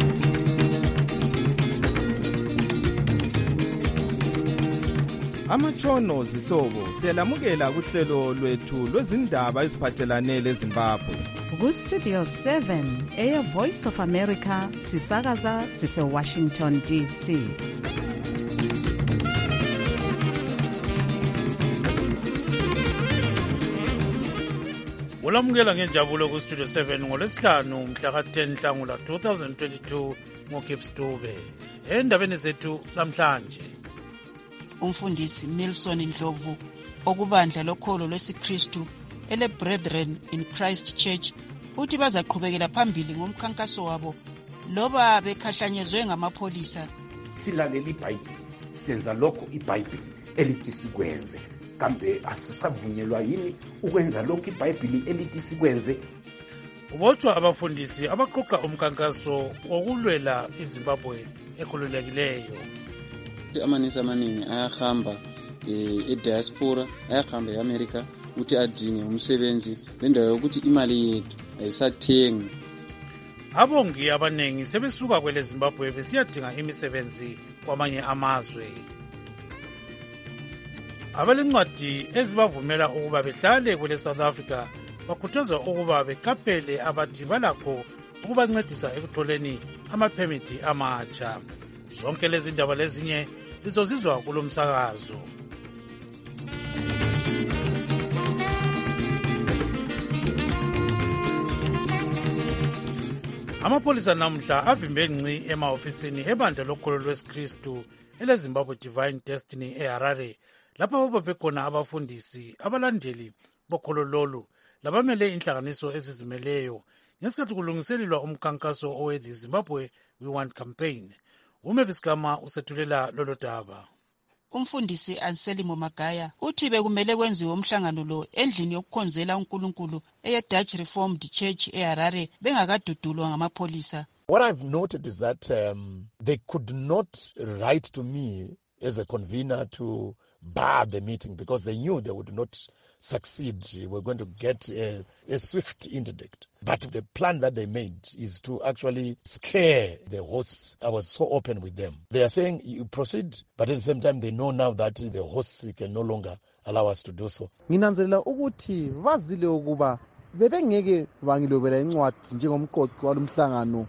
Amatshono zihlobo siyalamukela kuhlelo lwethu lwezindaba eziphathelane leZimbabwe. Ku Studio seven eya Voice of America sisakaza sise Washington D C. Ulamukela ngenjabulo ku Studio seven ngolesihlanu mhla ka ten Nhlangula twenty twenty-two ngoGibbs Dube. Endabeni zethu namhlanje, umfundisi Milson Ndlovu okubandla lokholo lwesiKristu ele Brethren in Christ Church uthi bazaqhubekela phambili ngomkhankaso wabo loba bekhahlanyezwe ngamapholisa. Silalela iBhayibheli, senza lokho iBhayibheli elithi sikwenze. Kambe asisavunyelwa yini ukwenza lokho iBhayibheli elithi sikwenze? Ubotshwa abafundisi abaqoqa umkhankaso wokulwela iZimbabwe ekhululekileyo. Amanisi amaningi ayahamba e-diaspora, ayahamba e-America ukuthi adinge umsebenzi lendawo yokuthi imali yethu ayisathengi. Abongi abaningi sebesuka kwele Zimbabwe besiyadinga imisebenzi kwamanye amazwe. Abalencwadi ezibavumela ukuba behlale kwele South Africa bakhuthazwa ukuba bekaphele abathi balakho ukubancedisa ekutholeni amaphemithi amatsha. Zonke lezi ndaba lezinye lizozizwa kulo msakazo. Amapolisa namhla avimbe ngci ema-ofisini ebandla lokholo lwesiKristu ele-Zimbabwe Divine Destiny eHarare, lapha babaphe khona abafundisi abalandeli bokholo lolu labamele inhlanganiso ezizimeleyo ngesikhathi kulungiselelwa umkhankaso owe-The Zimbabwe We Want campaign. Umeviskama usethulela lolo daba. Umfundisi Anselmo Magaya uthi bekumele kwenziwe umhlangano lo endlini yokukhonzela uNkulunkulu eye Dutch Reformed Church eHarare bengakadudulwa ngamapholisa. What I've noted is that um, they could not write to me as a convener to bar the meeting because they knew they would not succeed. We're going to get a, a swift interdict. But the plan that they made is to actually scare the hosts. I was so open with them. They are saying you proceed, but at the same time they know now that the hosts can no longer allow us to do so. Nginanzelela ukuthi vazile ukuba bebengeke bangilobela incwadi njengomqoqi walomhlangano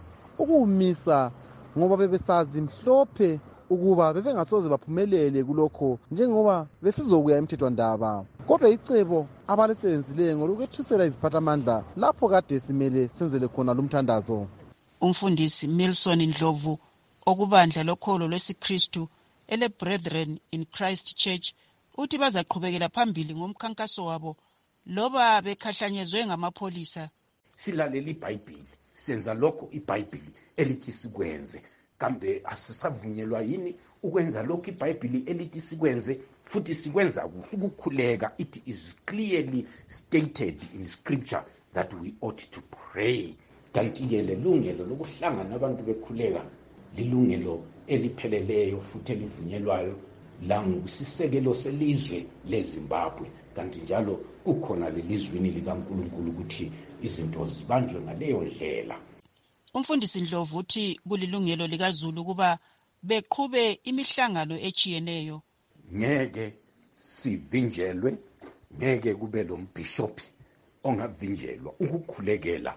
ukumisa ngoba bebesazi mhlophe ukuba bebengasoze baphumelele kulokho njengoba besizokuya emthethwandaba. Kodwa icebo abalisebenzileyo ngolokwethusela iziphathamandla lapho kade simele senzele khona lumthandazo. Umfundisi Milson Ndlovu okubandla lokholo lwesiKristu ele Brethren in Christ Church uthi bazaqhubekela phambili ngomkhankaso wabo loba bekhahlanyezwe ngamapholisa. Silalela iBhayibheli, senza lokho iBhayibheli elithi sikwenze. Kambe asisavunyelwa yini ukwenza lokho iBhayibheli elithi sikwenze? Futhi sikwenza ukukhuleka. It is clearly stated in scripture that we ought to pray. Kanti ke lelungelo lokuhlangana abantu bekhuleka lilungelo elipheleleyo futhi elivunyelwayo la ngisisekelo selizwe leZimbabwe. Kanti njalo kukhona lelizwini likaNkulunkulu ukuthi izinto zibanjwe ngaleyo ndlela. Umfundisi Ndlovu uthi kulilungelo likaZulu kuba beqhube imihlangano echiyeneyo. Ngeke sivinjelwe, ngeke kube lo mbishop ongavinjelwa ukukhulekela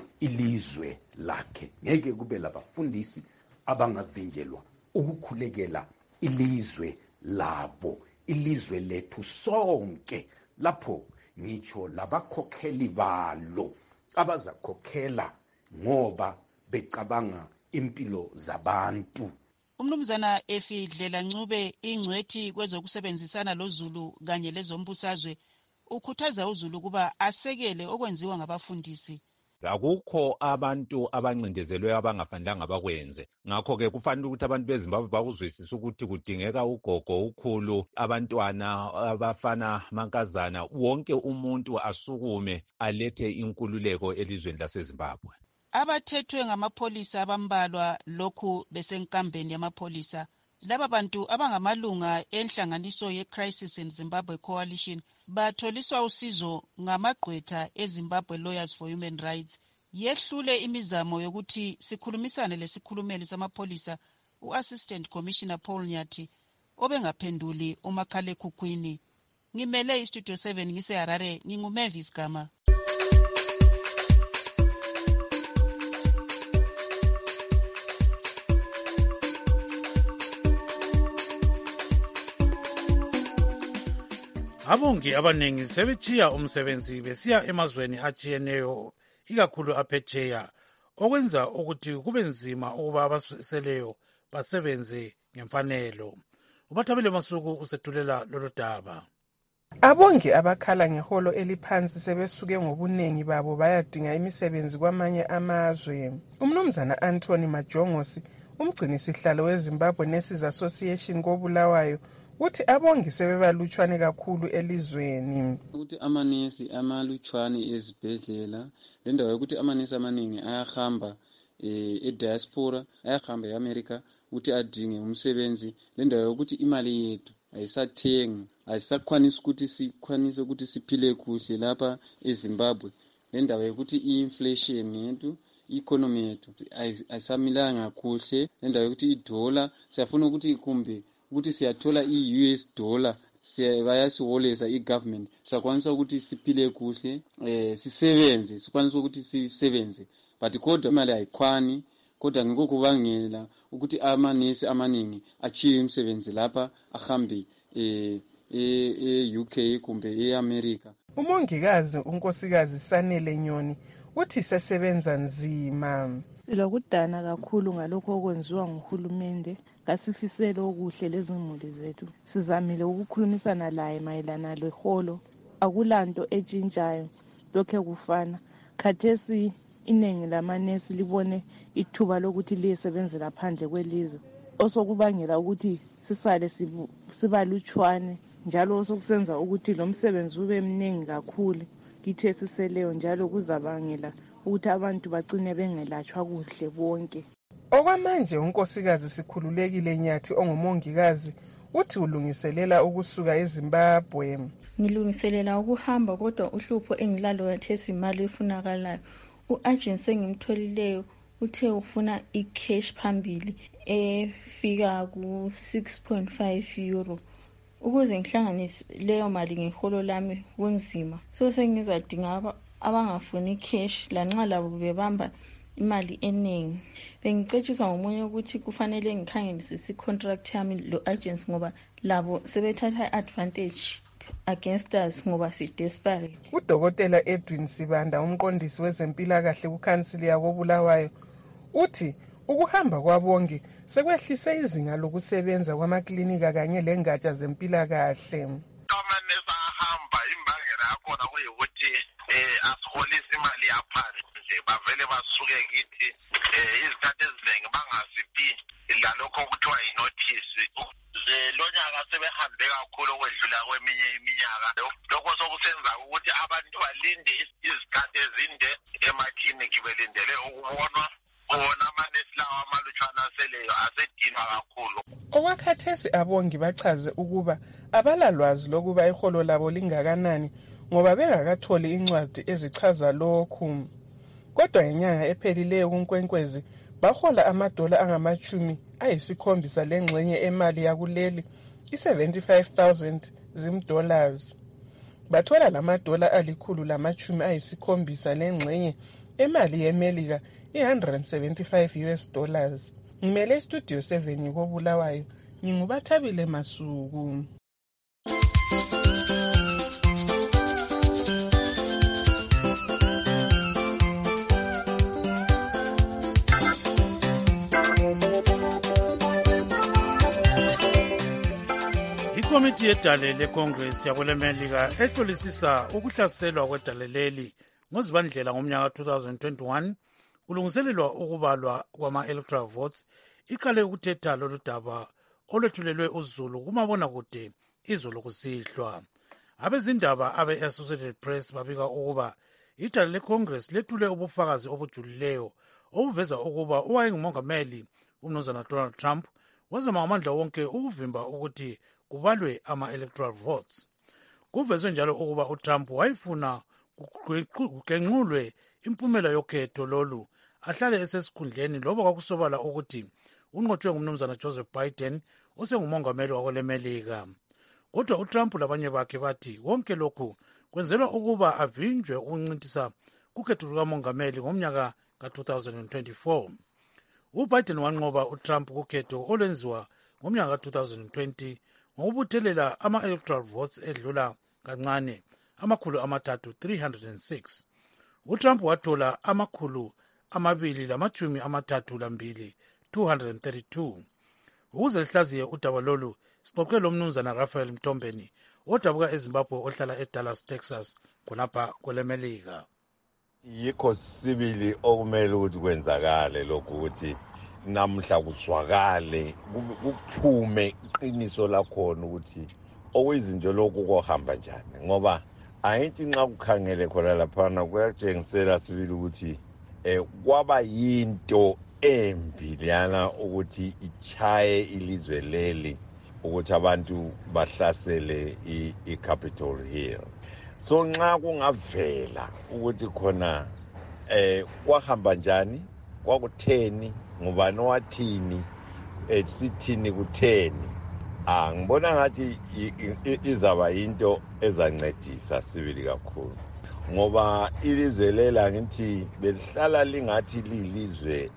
ilizwe lakhe. Ngeke kube labafundisi abangavinjelwa ukukhulekela ilizwe labo, ilizwe lethu sonke. Lapho ngitsho labakhokheli balo abazakhokhela ngoba becabanga impilo zabantu. Umnumzana Efidlela Ncube ingcwethi kwezokusebenzisana loZulu kanye lezombusazwe ukhuthaza uZulu ukuba asekele okwenziwa ngabafundisi. Akukho abantu abancindezelwe abangafanelanga bakwenze. Ngakho-ke kufanele ukuthi abantu beZimbabwe bakuzwisise ukuthi kudingeka ugogo, ukhulu, abantwana, abafana, mankazana, wonke umuntu asukume alethe inkululeko elizweni laseZimbabwe. Abathethwe ngamapholisa abambalwa lokhu besenkambeni yamapholisa. Laba bantu abangamalunga enhlanganiso ye-Crisis in Zimbabwe Coalition batholiswa usizo ngamagqwetha eZimbabwe Lawyers for Human Rights. Yehlule imizamo yokuthi sikhulumisane lesikhulumeli samapholisa u-Assistant Commissioner Paul Nyathi obengaphenduli umakhalekhukhwini. Ngimele iStudio seven ngiseHarare, nginguMavis Gama. Abongi abaningi sebechiya umsebenzi besiya emazweni atshiyeneyo ikakhulu aphetsheya okwenza ukuthi kube nzima ukuba abaseleyo basebenze ngemfanelo. Ubathabile Masuku usethulela lolu daba. Abongi abakhala ngeholo eliphansi sebesuke ngobunengi babo bayadinga imisebenzi kwamanye amazwe. Umnumzana Anthony Majongosi, umgcini sihlalo weZimbabwe Nurses Association koBulawayo, uthi abongi sebebalutshwane kakhulu elizweni. Ukuthi amanesi amalutshwane ezibhedlela lendawo yokuthi amanesi amaningi ayahamba e-diaspora, ayahamba e-America ukuthi adinge umsebenzi lendawo yokuthi imali yethu ayisathengi, ayisakwanisi ukuthi sikwanise ukuthi siphile kuhle lapha eZimbabwe. Lendawo yokuthi i-inflation yethu, i-economy yethu ayisamilanga kuhle, lendawo yokuthi i-dollar siyafuna ukuthi kumbe ukuthi siyathola i-U S dollar bayasiholesa i-government sakwanisa ukuthi siphile kuhle eh sisebenze sikwanisa ukuthi sisebenze but kodwa imali ayikhwani kodwa ngikho kubangela ukuthi amanesi amaningi achiye umsebenzi lapha ahambe eh e-U K kumbe e-America. Umongikazi unkosikazi Sanele Nyoni uthi sesebenza nzima. Silokudana kakhulu ngalokho okwenziwa nguhulumende, kasifisele okuhle lezimuli zethu. Sizamile ukukhulumisana laye mayelana leholo, akulanto etshintshayo, lokho kufana. Khathesi iningi lamanesi libone ithuba lokuthi liyesebenzela phandle kwelizwe, osokubangela ukuthi sisale sibalutshwane, njalo osokusenza ukuthi lo msebenzi ube mningi kakhulu kithe siseleyo, njalo kuzabangela ukuthi abantu bagcine bengelatshwa kuhle bonke. Okwamanje unkosikazi Sikhululekile Nyathi ongumongikazi uthi ulungiselela ukusuka eZimbabwe. Ngilungiselela ukuhamba kodwa uhlupho engilalo yathesi imali efunakalayo. U-agency engimtholileyo uthe ufuna i-cash phambili efika ku six point five euro. Ukuze ngihlanganise leyo mali ngeholo lami kunzima. So sengizadinga abangafuni cash lanxa labo bebamba imali eningi. Bengicetshiswa ngomunye ukuthi kufanele ngikhangelisise i-contract yami lo agency ngoba labo sebethatha advantage against us ngoba si desperate. Udokotela Edwin Sibanda, umqondisi wezempilakahle kuKhansili yakoBulawayo, uthi ukuhamba kwabongi sekwehlise izinga lokusebenza kwamaklinika kanye lengatsha zempilakahle. Amanesi ahamba imbangela yakhona kuyikuthi eh asiholisa imali yaphansi nje bavele basuke kithi eh izikhathi eziningi bangaziphi lalokho okuthiwa inotice. Lonyaka sebehambe kakhulu okwedlula kweminye iminyaka, lokho sokusenza ukuthi abantu balinde izikhathi ezinde emakliniki belindele ukubonwa. Bona amanesi lawa amalutshwana aseleyo asedinwa kakhulu. Okwakhathesi abongi bachaze ukuba abalalwazi lokuba iholo labo lingakanani ngoba bengakatholi incwadi ezichaza lokhu. Kodwa ngenyanga ephelileyo kuNkwenkwezi bahola amadola angamachumi ayisikhombisa lengxenye emali yakuleli i-seventy-five thousand zimdollars. Bathola lamadola alikhulu lamachumi ayisikhombisa lengxenye emali yeMelika one hundred seventy-five U S dollars. Ngimele iStudio seven koBulawayo, ngingubathabile Masuku. ikomiti yedale lecongress yakwelemelika ehlolisisa ukuhlaselwa kwedale leli ngozibandlela ngomnyaka two thousand twenty-one kulungiselelwa ukubalwa kwama-electoral votes iqale ukuthetha lolu daba olwethulelwe uzulu kumabonakude izolo kusihlwa. Abezindaba abe-Associated Press babika ukuba idale lecongress lethule ubufakazi obujulileyo obuveza ukuba owayengumongameli umnumzana Donald Trump wazama ngamandla wonke ukuvimba ukuthi kubalwe ama-electoral votes. Kuvezwe njalo ukuba uTrump wayefuna kugenqulwe impumela yokhetho lolu ahlale esesikhundleni loba kwakusobala ukuthi unqotshwe ngumnumzana Joseph Biden osengumongameli wakwelemelika. Kodwa uTrump labanye bakhe bathi konke lokhu kwenzelwa ukuba avinjwe ukuncintisa kukhetho lukamongameli ngomnyaka ka-two thousand twenty-four. UBiden wanqoba uTrump kukhetho olwenziwa ngomnyaka ka-two thousand twenty ngokubuthelela ama-electoral votes edlula kancane amakhulu amathathu three hundred six. uTrump wathola amakhulu amabili lamajumi amathathu lambili two hundred thirty-two. Ukuze sihlaziye udaba lolu sixoxe lo mnumzana Raphael Mtombeni odabuka eZimbabwe ohlala eDallas, Texas khonapha kwelemelika. Yikho sibili okumele ukuthi kwenzakale lokhu ukuthi namhla kuzwakale kuphume iqiniso lakhona ukuthi okuyizinto lokhu kohamba njani, ngoba ayithi nxa kukhangele khona laphana kuyatshengisela sibili ukuthi eh kwaba yinto embi lana ukuthi ichaye ilizwe leli ukuthi abantu bahlasele i-Capitol Hill. So nxa kungavela ukuthi khona eh kwahamba njani, kwakutheni, ngubani wathini, eh sithini kutheni, ah ngibona ngathi izaba into ezancedisa sibili kakhulu, ngoba ilizwe lela ngithi belihlala lingathi lilizwe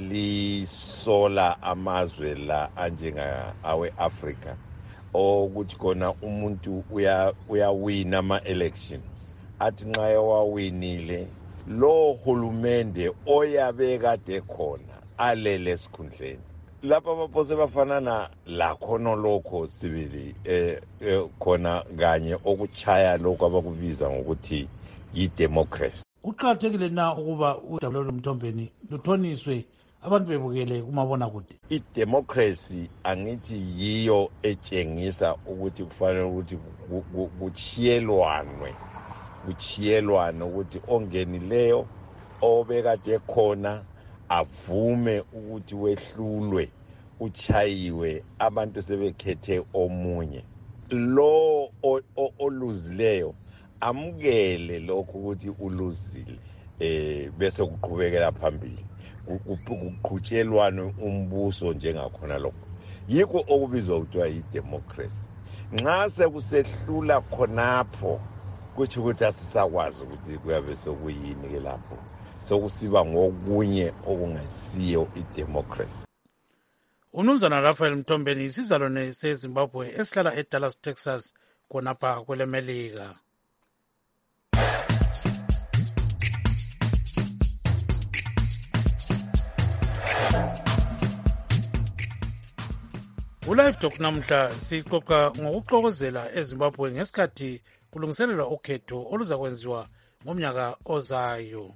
elisola amazwe la anjenga awe Africa ukuthi kona umuntu uya uyawina ama-elections athi nxa yawawinile lo hulumende oyabe kade khona alele esikhundleni. Lapha abapose bafanana lakhono lokho sibili eh, eh khona kanye okuchaya lokho abakubiza ngokuthi yi-democracy. Kuqakathekile na ukuba udaba lolu Mtombeni luthoniswe abantu bebukele kumabonakude? I-democracy angithi yiyo etshengisa ukuthi kufanele ukuthi kuchiyelwanwe kuchiyelwane ukuthi ongenileyo obekade khona avume ukuthi wehlulwe uchayiwe abantu sebekhethe omunye. Lo oluzileyo amukele lokho ukuthi uluzile eh bese kuqhubekela phambili kuqhutshelwane umbuso njengakhona lokho. Yikho okubizwa ukuthiwa yi-democracy. Nxa sekusehlula khonapho kuthi ukuthi asisakwazi ukuthi kuyabe sekuyini ke lapho sokusiba ngokunye okungasiyo i-democracy. Umnumzana Raphael Mtombeni isizalwane seZimbabwe esihlala eDallas, Texas khonapha kwelemelika. uLive Talk namhla sixoxa ngokuxokozela eZimbabwe ngesikhathi kulungiselelwa ukhetho oluzakwenziwa ngomnyaka ozayo.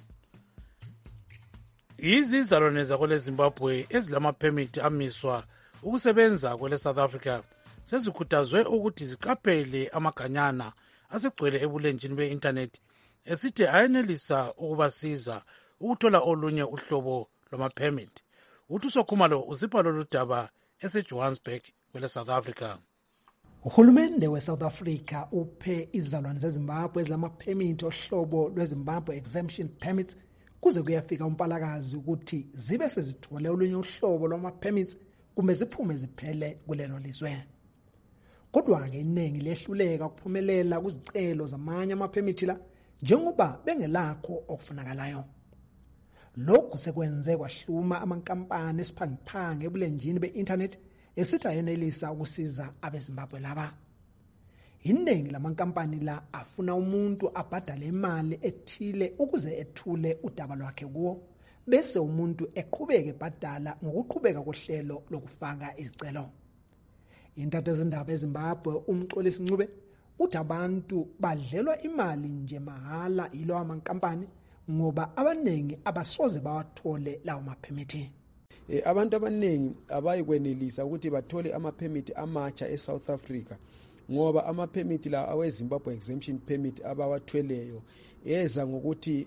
Izizalwane zakwele Zimbabwe ezilamaphemithi amiswa ukusebenza kwele South Africa sezikhuthazwe ukuthi ziqaphele amaganyana asegcwele ebulenjini be-internet esithi ayenelisa ukubasiza ukuthola olunye uhlobo lwamaphemithi. UThuso Khumalo uzipha lolu daba eseJohannesburg kwele South Africa. Uhulumende we-South Africa uphe izizalwane zeZimbabwe ezilamaphemithi ohlobo lweZimbabwe Exemption Permit kuze kuyafika umpalakazi ukuthi zibe sezithole olunye uhlobo lwama-permits kumbe ziphume ziphele kulelo lizwe. Kodwa-ke iningi lehluleka ukuphumelela kuzicelo zamanye ama-permit la njengoba bengelakho okufunakalayo. Lokhu sekwenze kwahluma amankampani esiphangiphange ebulenjini be-internet esithi ayenelisa ukusiza abeZimbabwe laba. Iningi lamankampani la afuna umuntu abhadale imali ethile ukuze ethule udaba lwakhe kuwo bese umuntu eqhubeke ebhadala ngokuqhubeka kohlelo lokufaka izicelo. intathezindaba ezimbabwe umxolisi ncube uthi abantu badlelwa imali nje mahala yilawa mankampani ngoba abaningi abasoze bawathole lawo maphemithi. E, abantu abaningi abayikwenelisa ukuthi bathole amaphemithi amatsha eSouth Africa ngoba amaphemithi la aweZimbabwe exemption permit abawathweleyo eza ngokuthi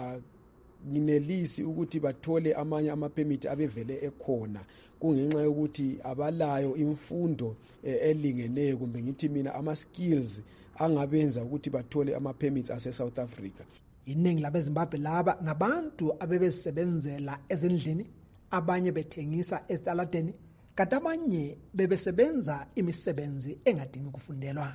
abanginelisi ukuthi bathole amanye amaphemithi abevele ekhona kungenxa yokuthi abalayo imfundo eh, elingeneyo kumbe ngithi mina ama-skills angabenza ukuthi bathole ama-permits ase-South Africa. Iningi labeZimbabwe laba ngabantu abebesebenzela ezindlini, abanye bethengisa ezitaladeni, kanti abanye bebesebenza imisebenzi engadingi ukufundelwa.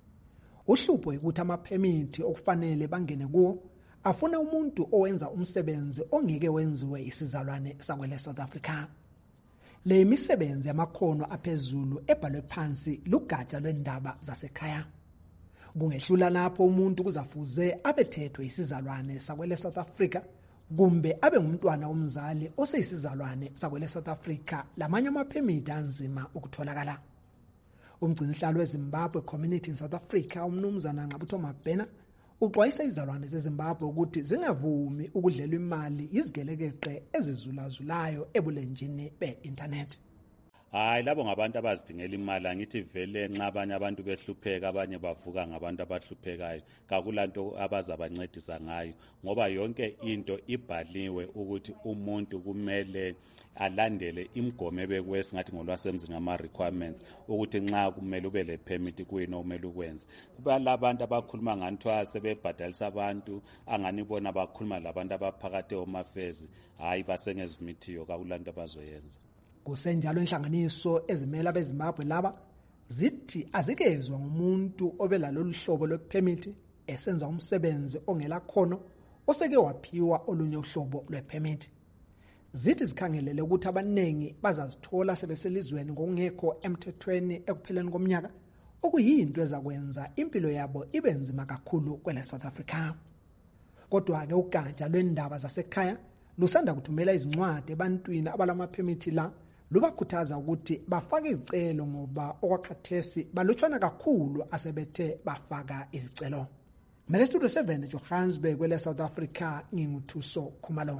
Uhlupho ukuthi amaphemithi okufanele bangene kuwo afuna umuntu owenza umsebenzi ongeke wenziwe isizalwane sakwele South Africa. Le misebenzi yamakhono aphezulu ebhalwe phansi lugatsha lwendaba zasekhaya. Kungehlula lapho umuntu kuzafuze abethethwe isizalwane sakwele South Africa kumbe abe ngumntwana womzali oseyisizalwane sakwele South Africa lamanye amaphemithi anzima ukutholakala. Umgcinihlalo weZimbabwe Community in South Africa umnumzana Ngqabutho Mabhena uxwayisa izalwane zeZimbabwe ukuthi zingavumi ukudlelwa imali yizigelekeqe ezizulazulayo ebulenjini be-internet. Hayi labo ngabantu abazidingela imali angithi vele nxa abanye abantu behlupheka abanye bavuka ngabantu abahluphekayo kakulanto abazabancedisa ngayo ngoba yonke into ibhaliwe ukuthi umuntu kumele alandele imigomo ebekwesi ngathi ngolwasemzini ama requirements ukuthi nxa kumele ube le permit kuyini okumele ukwenze. Kuba labantu abakhuluma nganithwa sebebhadalisa abantu angani bona bakhuluma labantu abaphakathi omafezi hayi basengezimithiyo kakulanto abazoyenza. Kusenjalo inhlanganiso ezimela beZimbabwe laba zithi azikezwa ngumuntu obelalolu hlobo lwephemithi esenza umsebenzi ongela khono oseke waphiwa olunye uhlobo lwephemithi. Zithi zikhangelele ukuthi abanengi bazazithola sebeselizweni ngokungekho emthethweni ekupheleni komnyaka okuyinto ezakwenza impilo yabo ibe nzima kakhulu kwele South Africa. Kodwa ke ugatsha lwendaba zasekhaya lusanda kuthumela izincwadi ebantwini abalamaphemithi la lubakhuthaza ukuthi bafake izicelo ngoba okwakhathesi balutshwana kakhulu asebethe bafaka izicelo. Mele Studio seven Johannesburg kwele South Africa nginguthuso Khumalo.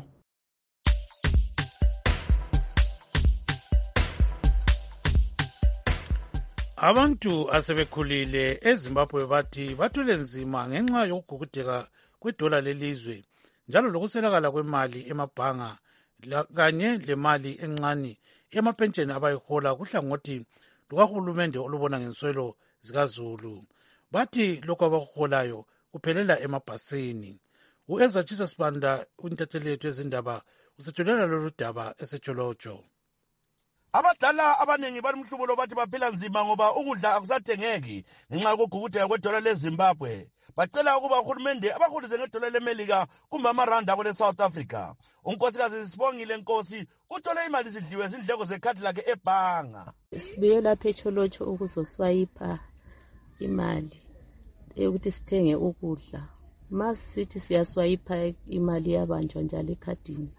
Abantu asebekhulile eZimbabwe bathi bathule nzima ngenxa yokugugudeka kwedola lelizwe njalo lokuselakala kwemali emabhanga kanye lemali encane emapentsheni abayihola kuhlangothi lukahulumende olubona ngenswelo zikaZulu. Bathi lokho abaholayo kuphelela emabhasini. U-Ezachisa Sibanda untatheli yethu ezindaba usethulela lolu daba esejolojo. Abadala abaningi balimhlubulo bathi baphila nzima ngoba ukudla akusathengeki ngenxa yokugugudeka kwedola leZimbabwe. Bacela ukuba uhulumende abahulise ngedola leMelika kumbe amaranda kwele South Africa. Unkosikazi Sibongile Nkosi uthole imali zidliwe izindleko zekhadi lakhe ebhanga. Sibuye lapha eCholotsho ukuzoswayipha imali ukuthi sithenge ukudla. Masithi siyaswayipha imali yabanjwa njalo ekhadini.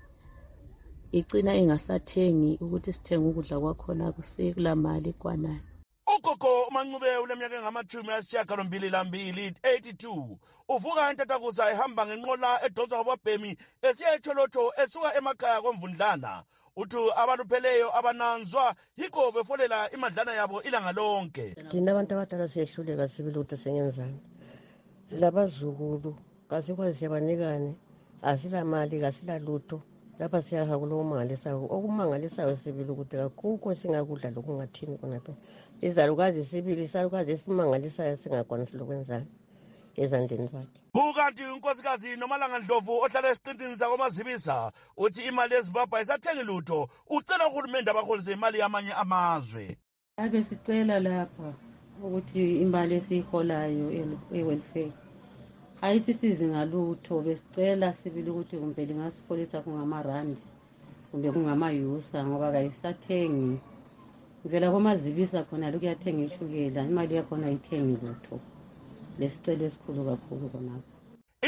Igcina engasathengi ukuthi sithenge ukudla kwakhona kusekula mali kwanayo. Ugogo uMancube uleminyaka engamashumi ayisishiyagalombili lambili eighty-two uvuka entatakusa ehamba ngenqola edonswa ngababhemi esiya eCholotsho esuka emakhaya komvundlana. Uthu abalupheleyo abananzwa yikho befolela imadlana yabo ilanga lonke. Thina abantu abadala siyehluleka sibili ukuthi sengenzani. Silabazukulu kasikwazi siyabanikane asila mali kasila lutho. Lapha siyaha kulo mangalisayo okumangalisayo sibili ukuthi akukho singakudla lokungathini konapha. Izalukazi sibili isalukazi esimangalisayo singakwanisi lokwenzana ezandleni zakhe. Bukanti unkosikazi Nomalanga Ndlovu ohlala esiqintini sakwamazibisa uthi imali yeZimbabwe ayisathengi lutho ucela uhulumende abaholise imali yamanye amazwe. Ake sicela lapha ukuthi imali esiyiholayo e-welfare ayisisizi ngalutho besicela sibili ukuthi kumbe lingasifolisa kungamarandi kumbe kungamayusa ngoba kayisathengi. Vela kwamazibisa khona lokuyathenga ishukela imali yakhona ayithengi lutho. Lesicelo esikhulu kakhulu khonapho.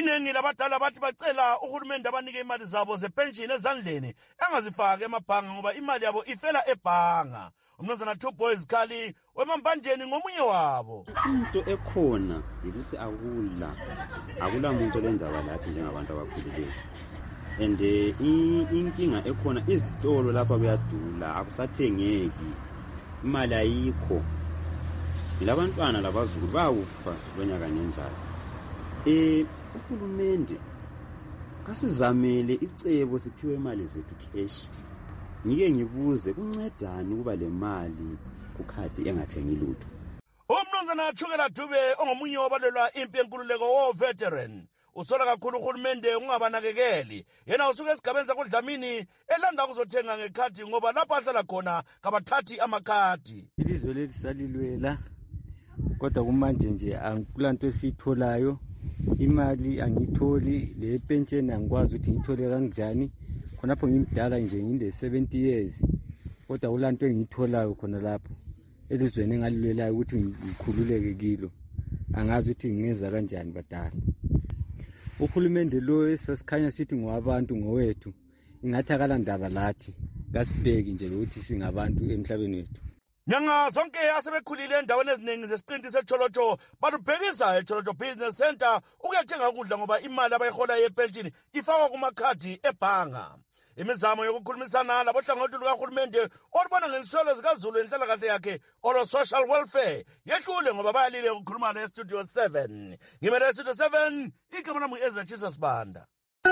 iningi labadala bathi bacela uhulumende abanike imali zabo zepenshini ezandleni engazifaki emabhanga ngoba imali yabo ifela ebhanga. Umnumzana Two Boys Khali wemambanjeni ngomunye wabo. Into ekhona ukuthi akula akula muntu olendaba lathi njengabantu abakhulileyo. And inkinga ekhona izitolo lapha kuyadula akusathengeki. Imali ayikho. Labantwana labazukulu bawufa lonyaka nendlala. Eh uhulumende kasizamele icebo siphiwe imali zethu cash. Ngike ngibuze kuncedani ukuba le mali kukhadi engathengi lutho. Umnumzana Chukela Dube ongomunye wabalelwa impi yenkululeko wo veteran usola kakhulu uhulumende ungabanakekeli. Yena usuke esigabeni sakudlamini elanda ukuzothenga ngekhadi ngoba lapho ahlala khona kabathathi amakhadi. Ilizwe lethu salilwela kodwa kumanje nje angikulanto esitholayo. Imali angitholi, le pension angikwazi ukuthi ngithole kanjani. Khonapho ngimdala nje nginde seventy years. Kodwa ulanto engitholayo khona lapho elizweni engalilwelayo ukuthi ngikhululeke kilo. Angazi ukuthi ngingenza kanjani badala. Uhulumende lo esasikhanya sithi ngowabantu ngowethu ingathi akala ndaba lathi. Kasibheki nje ukuthi singabantu emhlabeni wethu. Nyanga zonke asebekhulile endaweni eziningi zesiqinti seCholocho balubhekisa eCholocho Business Center ukuyathenga ukudla ngoba imali abayihola yepenshini ifakwa kumakhadi ebhanga. Imizamo yokukhulumisana labohlangothi lukahulumende olubona ngensolo zikaZulu enhlalakahle yakhe olo social welfare yehlule ngoba bayalile ukukhuluma le Studio seven. Ngimele Studio seven igama lami Ezra Jesus Banda.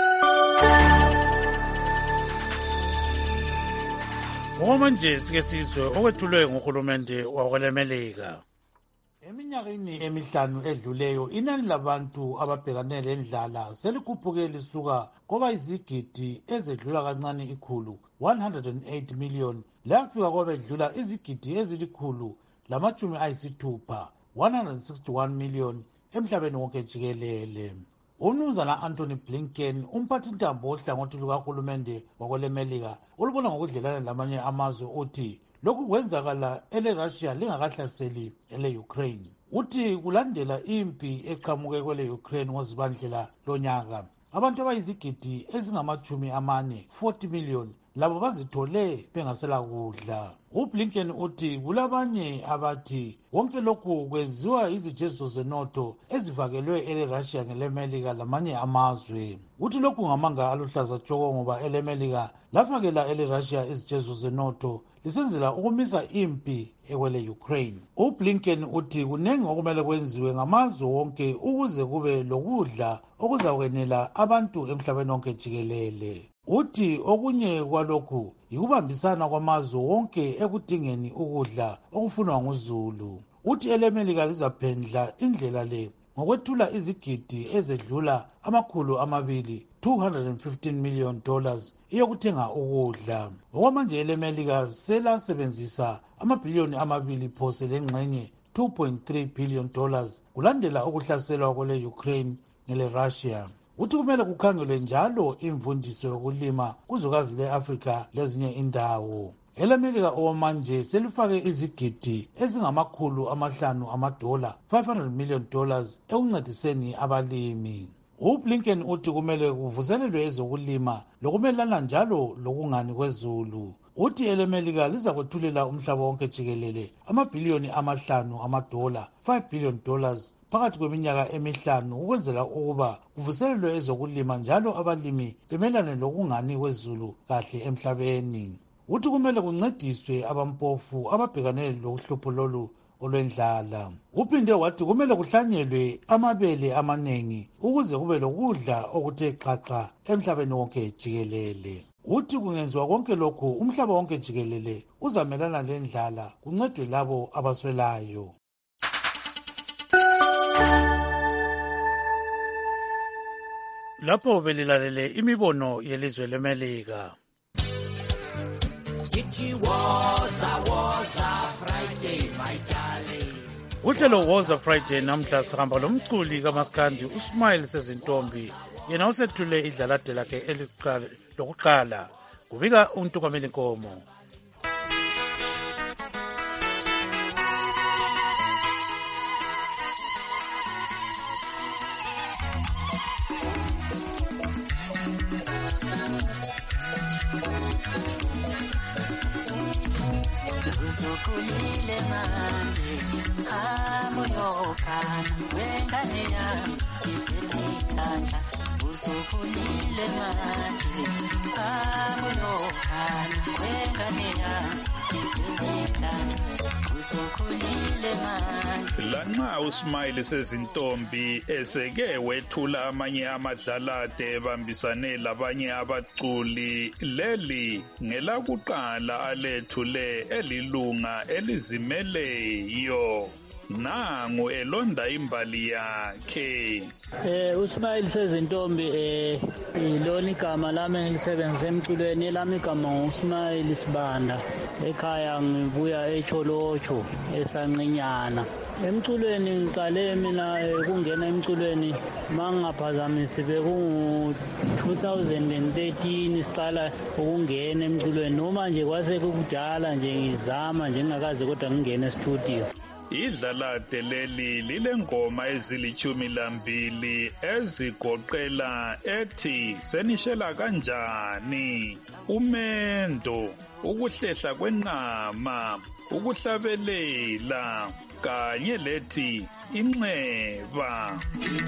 Ngokwamanje sike sizwe okwethulwe nguhulumende wakwelemelika. Eminyakeni emihlanu edluleyo inani labantu ababhekane lendlala selikhuphuke lisuka kwaba izigidi ezedlula kancane ikhulu one hundred eight million lafika kwabedlula izigidi ezilikhulu lamachumi ayisithupha one hundred sixty-one million emhlabeni wonke jikelele. Umnumzana Anthony Blinken umphathintambo ohlangothi lukahulumende wakwelemelika olubona ngokudlelana lamanye amazwe uthi lokhu kwenzakala ele-Russia lingakahlaseli ele-Ukraine. Uthi kulandela impi eqhamuke kwele-Ukraine ngozibandlela lonyaka abantu abayizigidi ezingamachumi amane forty million labo bazithole bengasela kudla. UBlinken uthi kulabanye abathi wonke lokhu kwenziwa izijeziso zenotho ezivakelwe ele-Russia ngelemelika lamanye amazwe. Uthi lokhu ngamanga aluhlaza tshoko ngoba elemelika lafakela ele-Russia izijeziso zenotho lisenzela ukumisa impi ekwele Ukraine. UBlinken uthi kunengi okumele kwenziwe ngamazwe wonke ukuze kube lokudla okuzakwenela abantu emhlabeni wonke jikelele. Uthi okunye kwalokhu yikubambisana kwamazwe wonke ekudingeni ukudla okufunwa nguZulu. Uthi elemelika lizaphendla indlela le ngokwethula izigidi ezedlula amakhulu amabili two hundred fifteen million dollars iyokuthenga ukudla. Okwamanje elemelika selasebenzisa amabhiliyoni amabili phose lengxenye two point three billion dollars kulandela ukuhlaselwa kwele Ukraine ngele Russia. Uthi kumele kukhangelwe njalo imvundiso yokulima kuzokazi le-Afrika lezinye indawo. Elemelika okwamanje selifake izigidi ezingamakhulu amahlanu amadola five hundred million dollars ekuncediseni abalimi. UBlinken uthi kumele kuvuselelwe ezokulima lokumelana njalo lokungani kwezulu. Uthi elemelika liza kwethulela umhlaba wonke jikelele amabhiliyoni amahlanu amadola five billion dollars phakathi kweminyaka emihlanu ukwenzela ukuba kuvuselelwe ezokulima njalo abalimi bemelane lokungani kwezulu kahle emhlabeni. Uthi kumele kuncediswe abampofu ababhekane lokuhlupho lolu olwendlala. Uphinde wathi kumele kuhlanyelwe amabele amanengi ukuze kube lokudla okuthe xaxa emhlabeni wonke jikelele. Uthi kungenziwa konke lokhu umhlaba wonke jikelele uzamelana lendlala kuncedwe labo abaswelayo. Lapho belilalele imibono yelizwe leMelika. Uhlelo Woza Friday namhla sihamba lomculi kaMaskandi uSmile Sezintombi yena usethule idlalade lakhe lokuqala kubika uNtukameli Nkomo. usukhulile manje hamba uyokhana wengane yami iselithanda usukhulile manje hamba uyokhana wengane yami iselithanda usukhulile manje. Lanxa uSmile Sezintombi eseke wethula amanye amadlalade ebambisane labanye abaculi, leli ngelakuqala alethule elilunga elizimeleyo. Nangu elonda imbali yakhe. Eh uSmile Sezintombi eh ilona igama lami engilisebenzisa emculweni, elami igama nguSmile Sibanda. Ekhaya ngibuya eCholocho esanqinyana. Emculweni ngiqale mina kungena emculweni mangaphazamisi bekungu two thousand thirteen siqala ukungena emculweni, noma nje kwase kukudala nje ngizama nje ngakaze kodwa ngingena e-studio. Idlalade leli lilengoma ezilichumi lambili ezigoqela ethi senishela kanjani, umendo, ukuhlehla kwenqama, ukuhlabelela kanye lethi inxeba.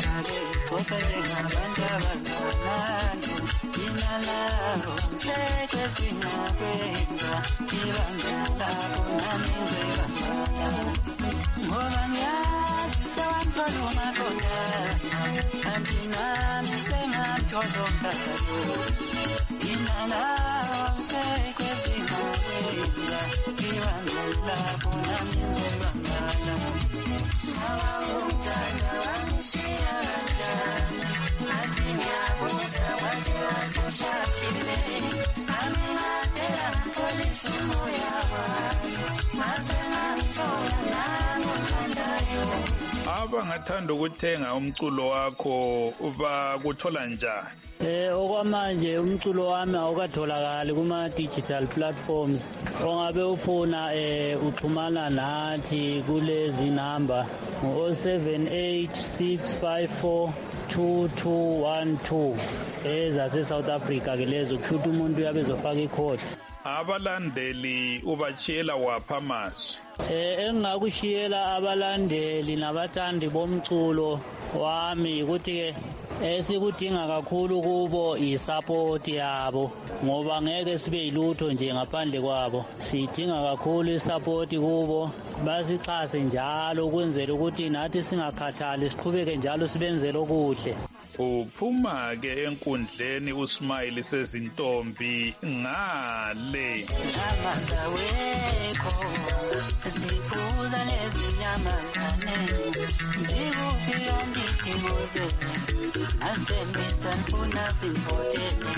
Ngoba ngiyazi sewamthola umakhonkana kanti nami sengamthola umdalo inanawo sekwezingakwenza ngibangela bona ngizobangala awawumntana wangishiya kanjani athi ngiyabuza wathi waseshakile ami ngadela ngipholisa umoya wami mase ngangithola nami abangathanda ukuthenga umculo wakho bakuthola njani? Eh okwamanje umculo wami awukatholakali kuma digital platforms. Ongabe ufuna eh uxhumana nathi kulezi number zero seven eight six five four two two one two ezase South Africa ke lezo kushuthi umuntu uyabe ezofaka ikhodi. Abalandeli ubachiyela wapha amazwi? Eh engakushiyela abalandeli nabathandi bomculo wami ukuthi ke esikudinga kakhulu kubo isupport yabo, ngoba ngeke sibe yilutho nje ngaphandle kwabo. Sidinga kakhulu isupport kubo, basixhase njalo ukwenzela ukuthi nathi singakhathali siqhubeke njalo sibenzele okuhle. Uphuma ke enkundleni uSmile Sezintombi ngale amazawekho siphuza lezinyamazane zikuphi yondidingo zethu asembisa mfuna simfotele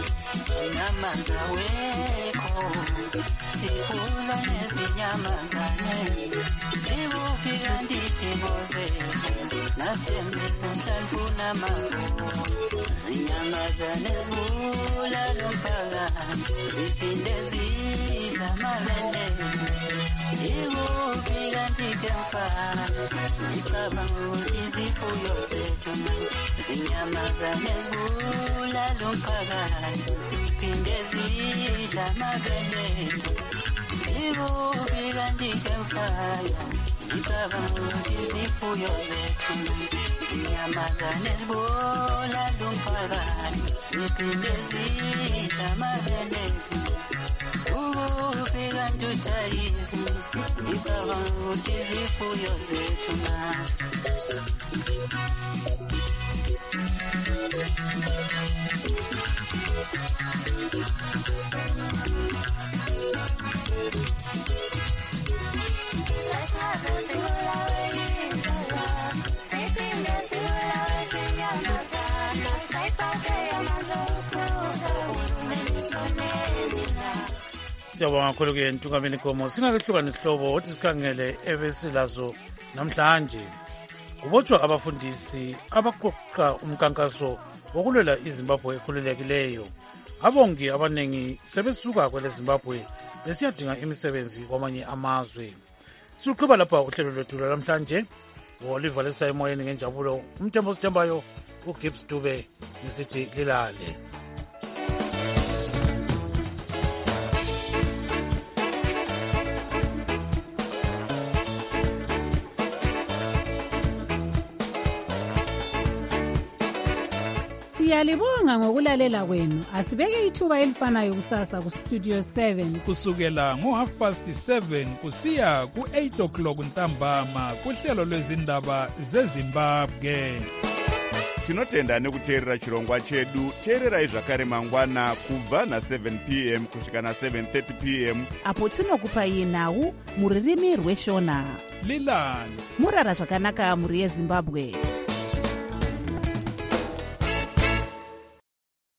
amazawekho siphuza lezinyamazane zikuphi yondidingo zethu asembisa mfuna mafu zinyamazane zibula lomphakathi ziphinde zidla amabele ikuphi kanti ke mfana icabanga ukuthi izifuyo zethu zinyamazane zibula lomphakathi ziphinde zidla amabele ikuphi kanti ke mfana icabanga ukuthi izifuyo zethu zinyamazane zibula lomphakathi ziphinde zidla amabele ukuphi kanti uJesu ngicabanga ukuthi izifuyo zethu na Siyabonga kakhulu ke Ntungameni Nkomo. Singakehluka nesihlobo othi sikhangele ebesilazo namhlanje. Kubotshwa abafundisi abaqoqa umkankaso wokulwela iZimbabwe ekhululekileyo. Abongi abanengi sebesuka kwele Zimbabwe besiyadinga imisebenzi kwamanye amazwe. Siqhuba lapha uhlelo lwethu namhlanje. Oliver Lesa emoyeni ngenjabulo. Umthembo sithembayo uGibbs Dube nisithi lilale. Siyalibonga ngokulalela kwenu. Asibeke ithuba elifanayo kusasa ku Studio seven. Kusukela ngo half past seven kusiya ku eight o'clock ntambama kuhlelo lwezindaba zeZimbabwe. Tinotenda nekuteerera chirongwa chedu. Teererai zvakare mangwana kubva na seven p m kusvika na seven thirty p m apo tinokupai nhau muririmi rweshona. Lilani murara zvakanaka muri yeZimbabwe.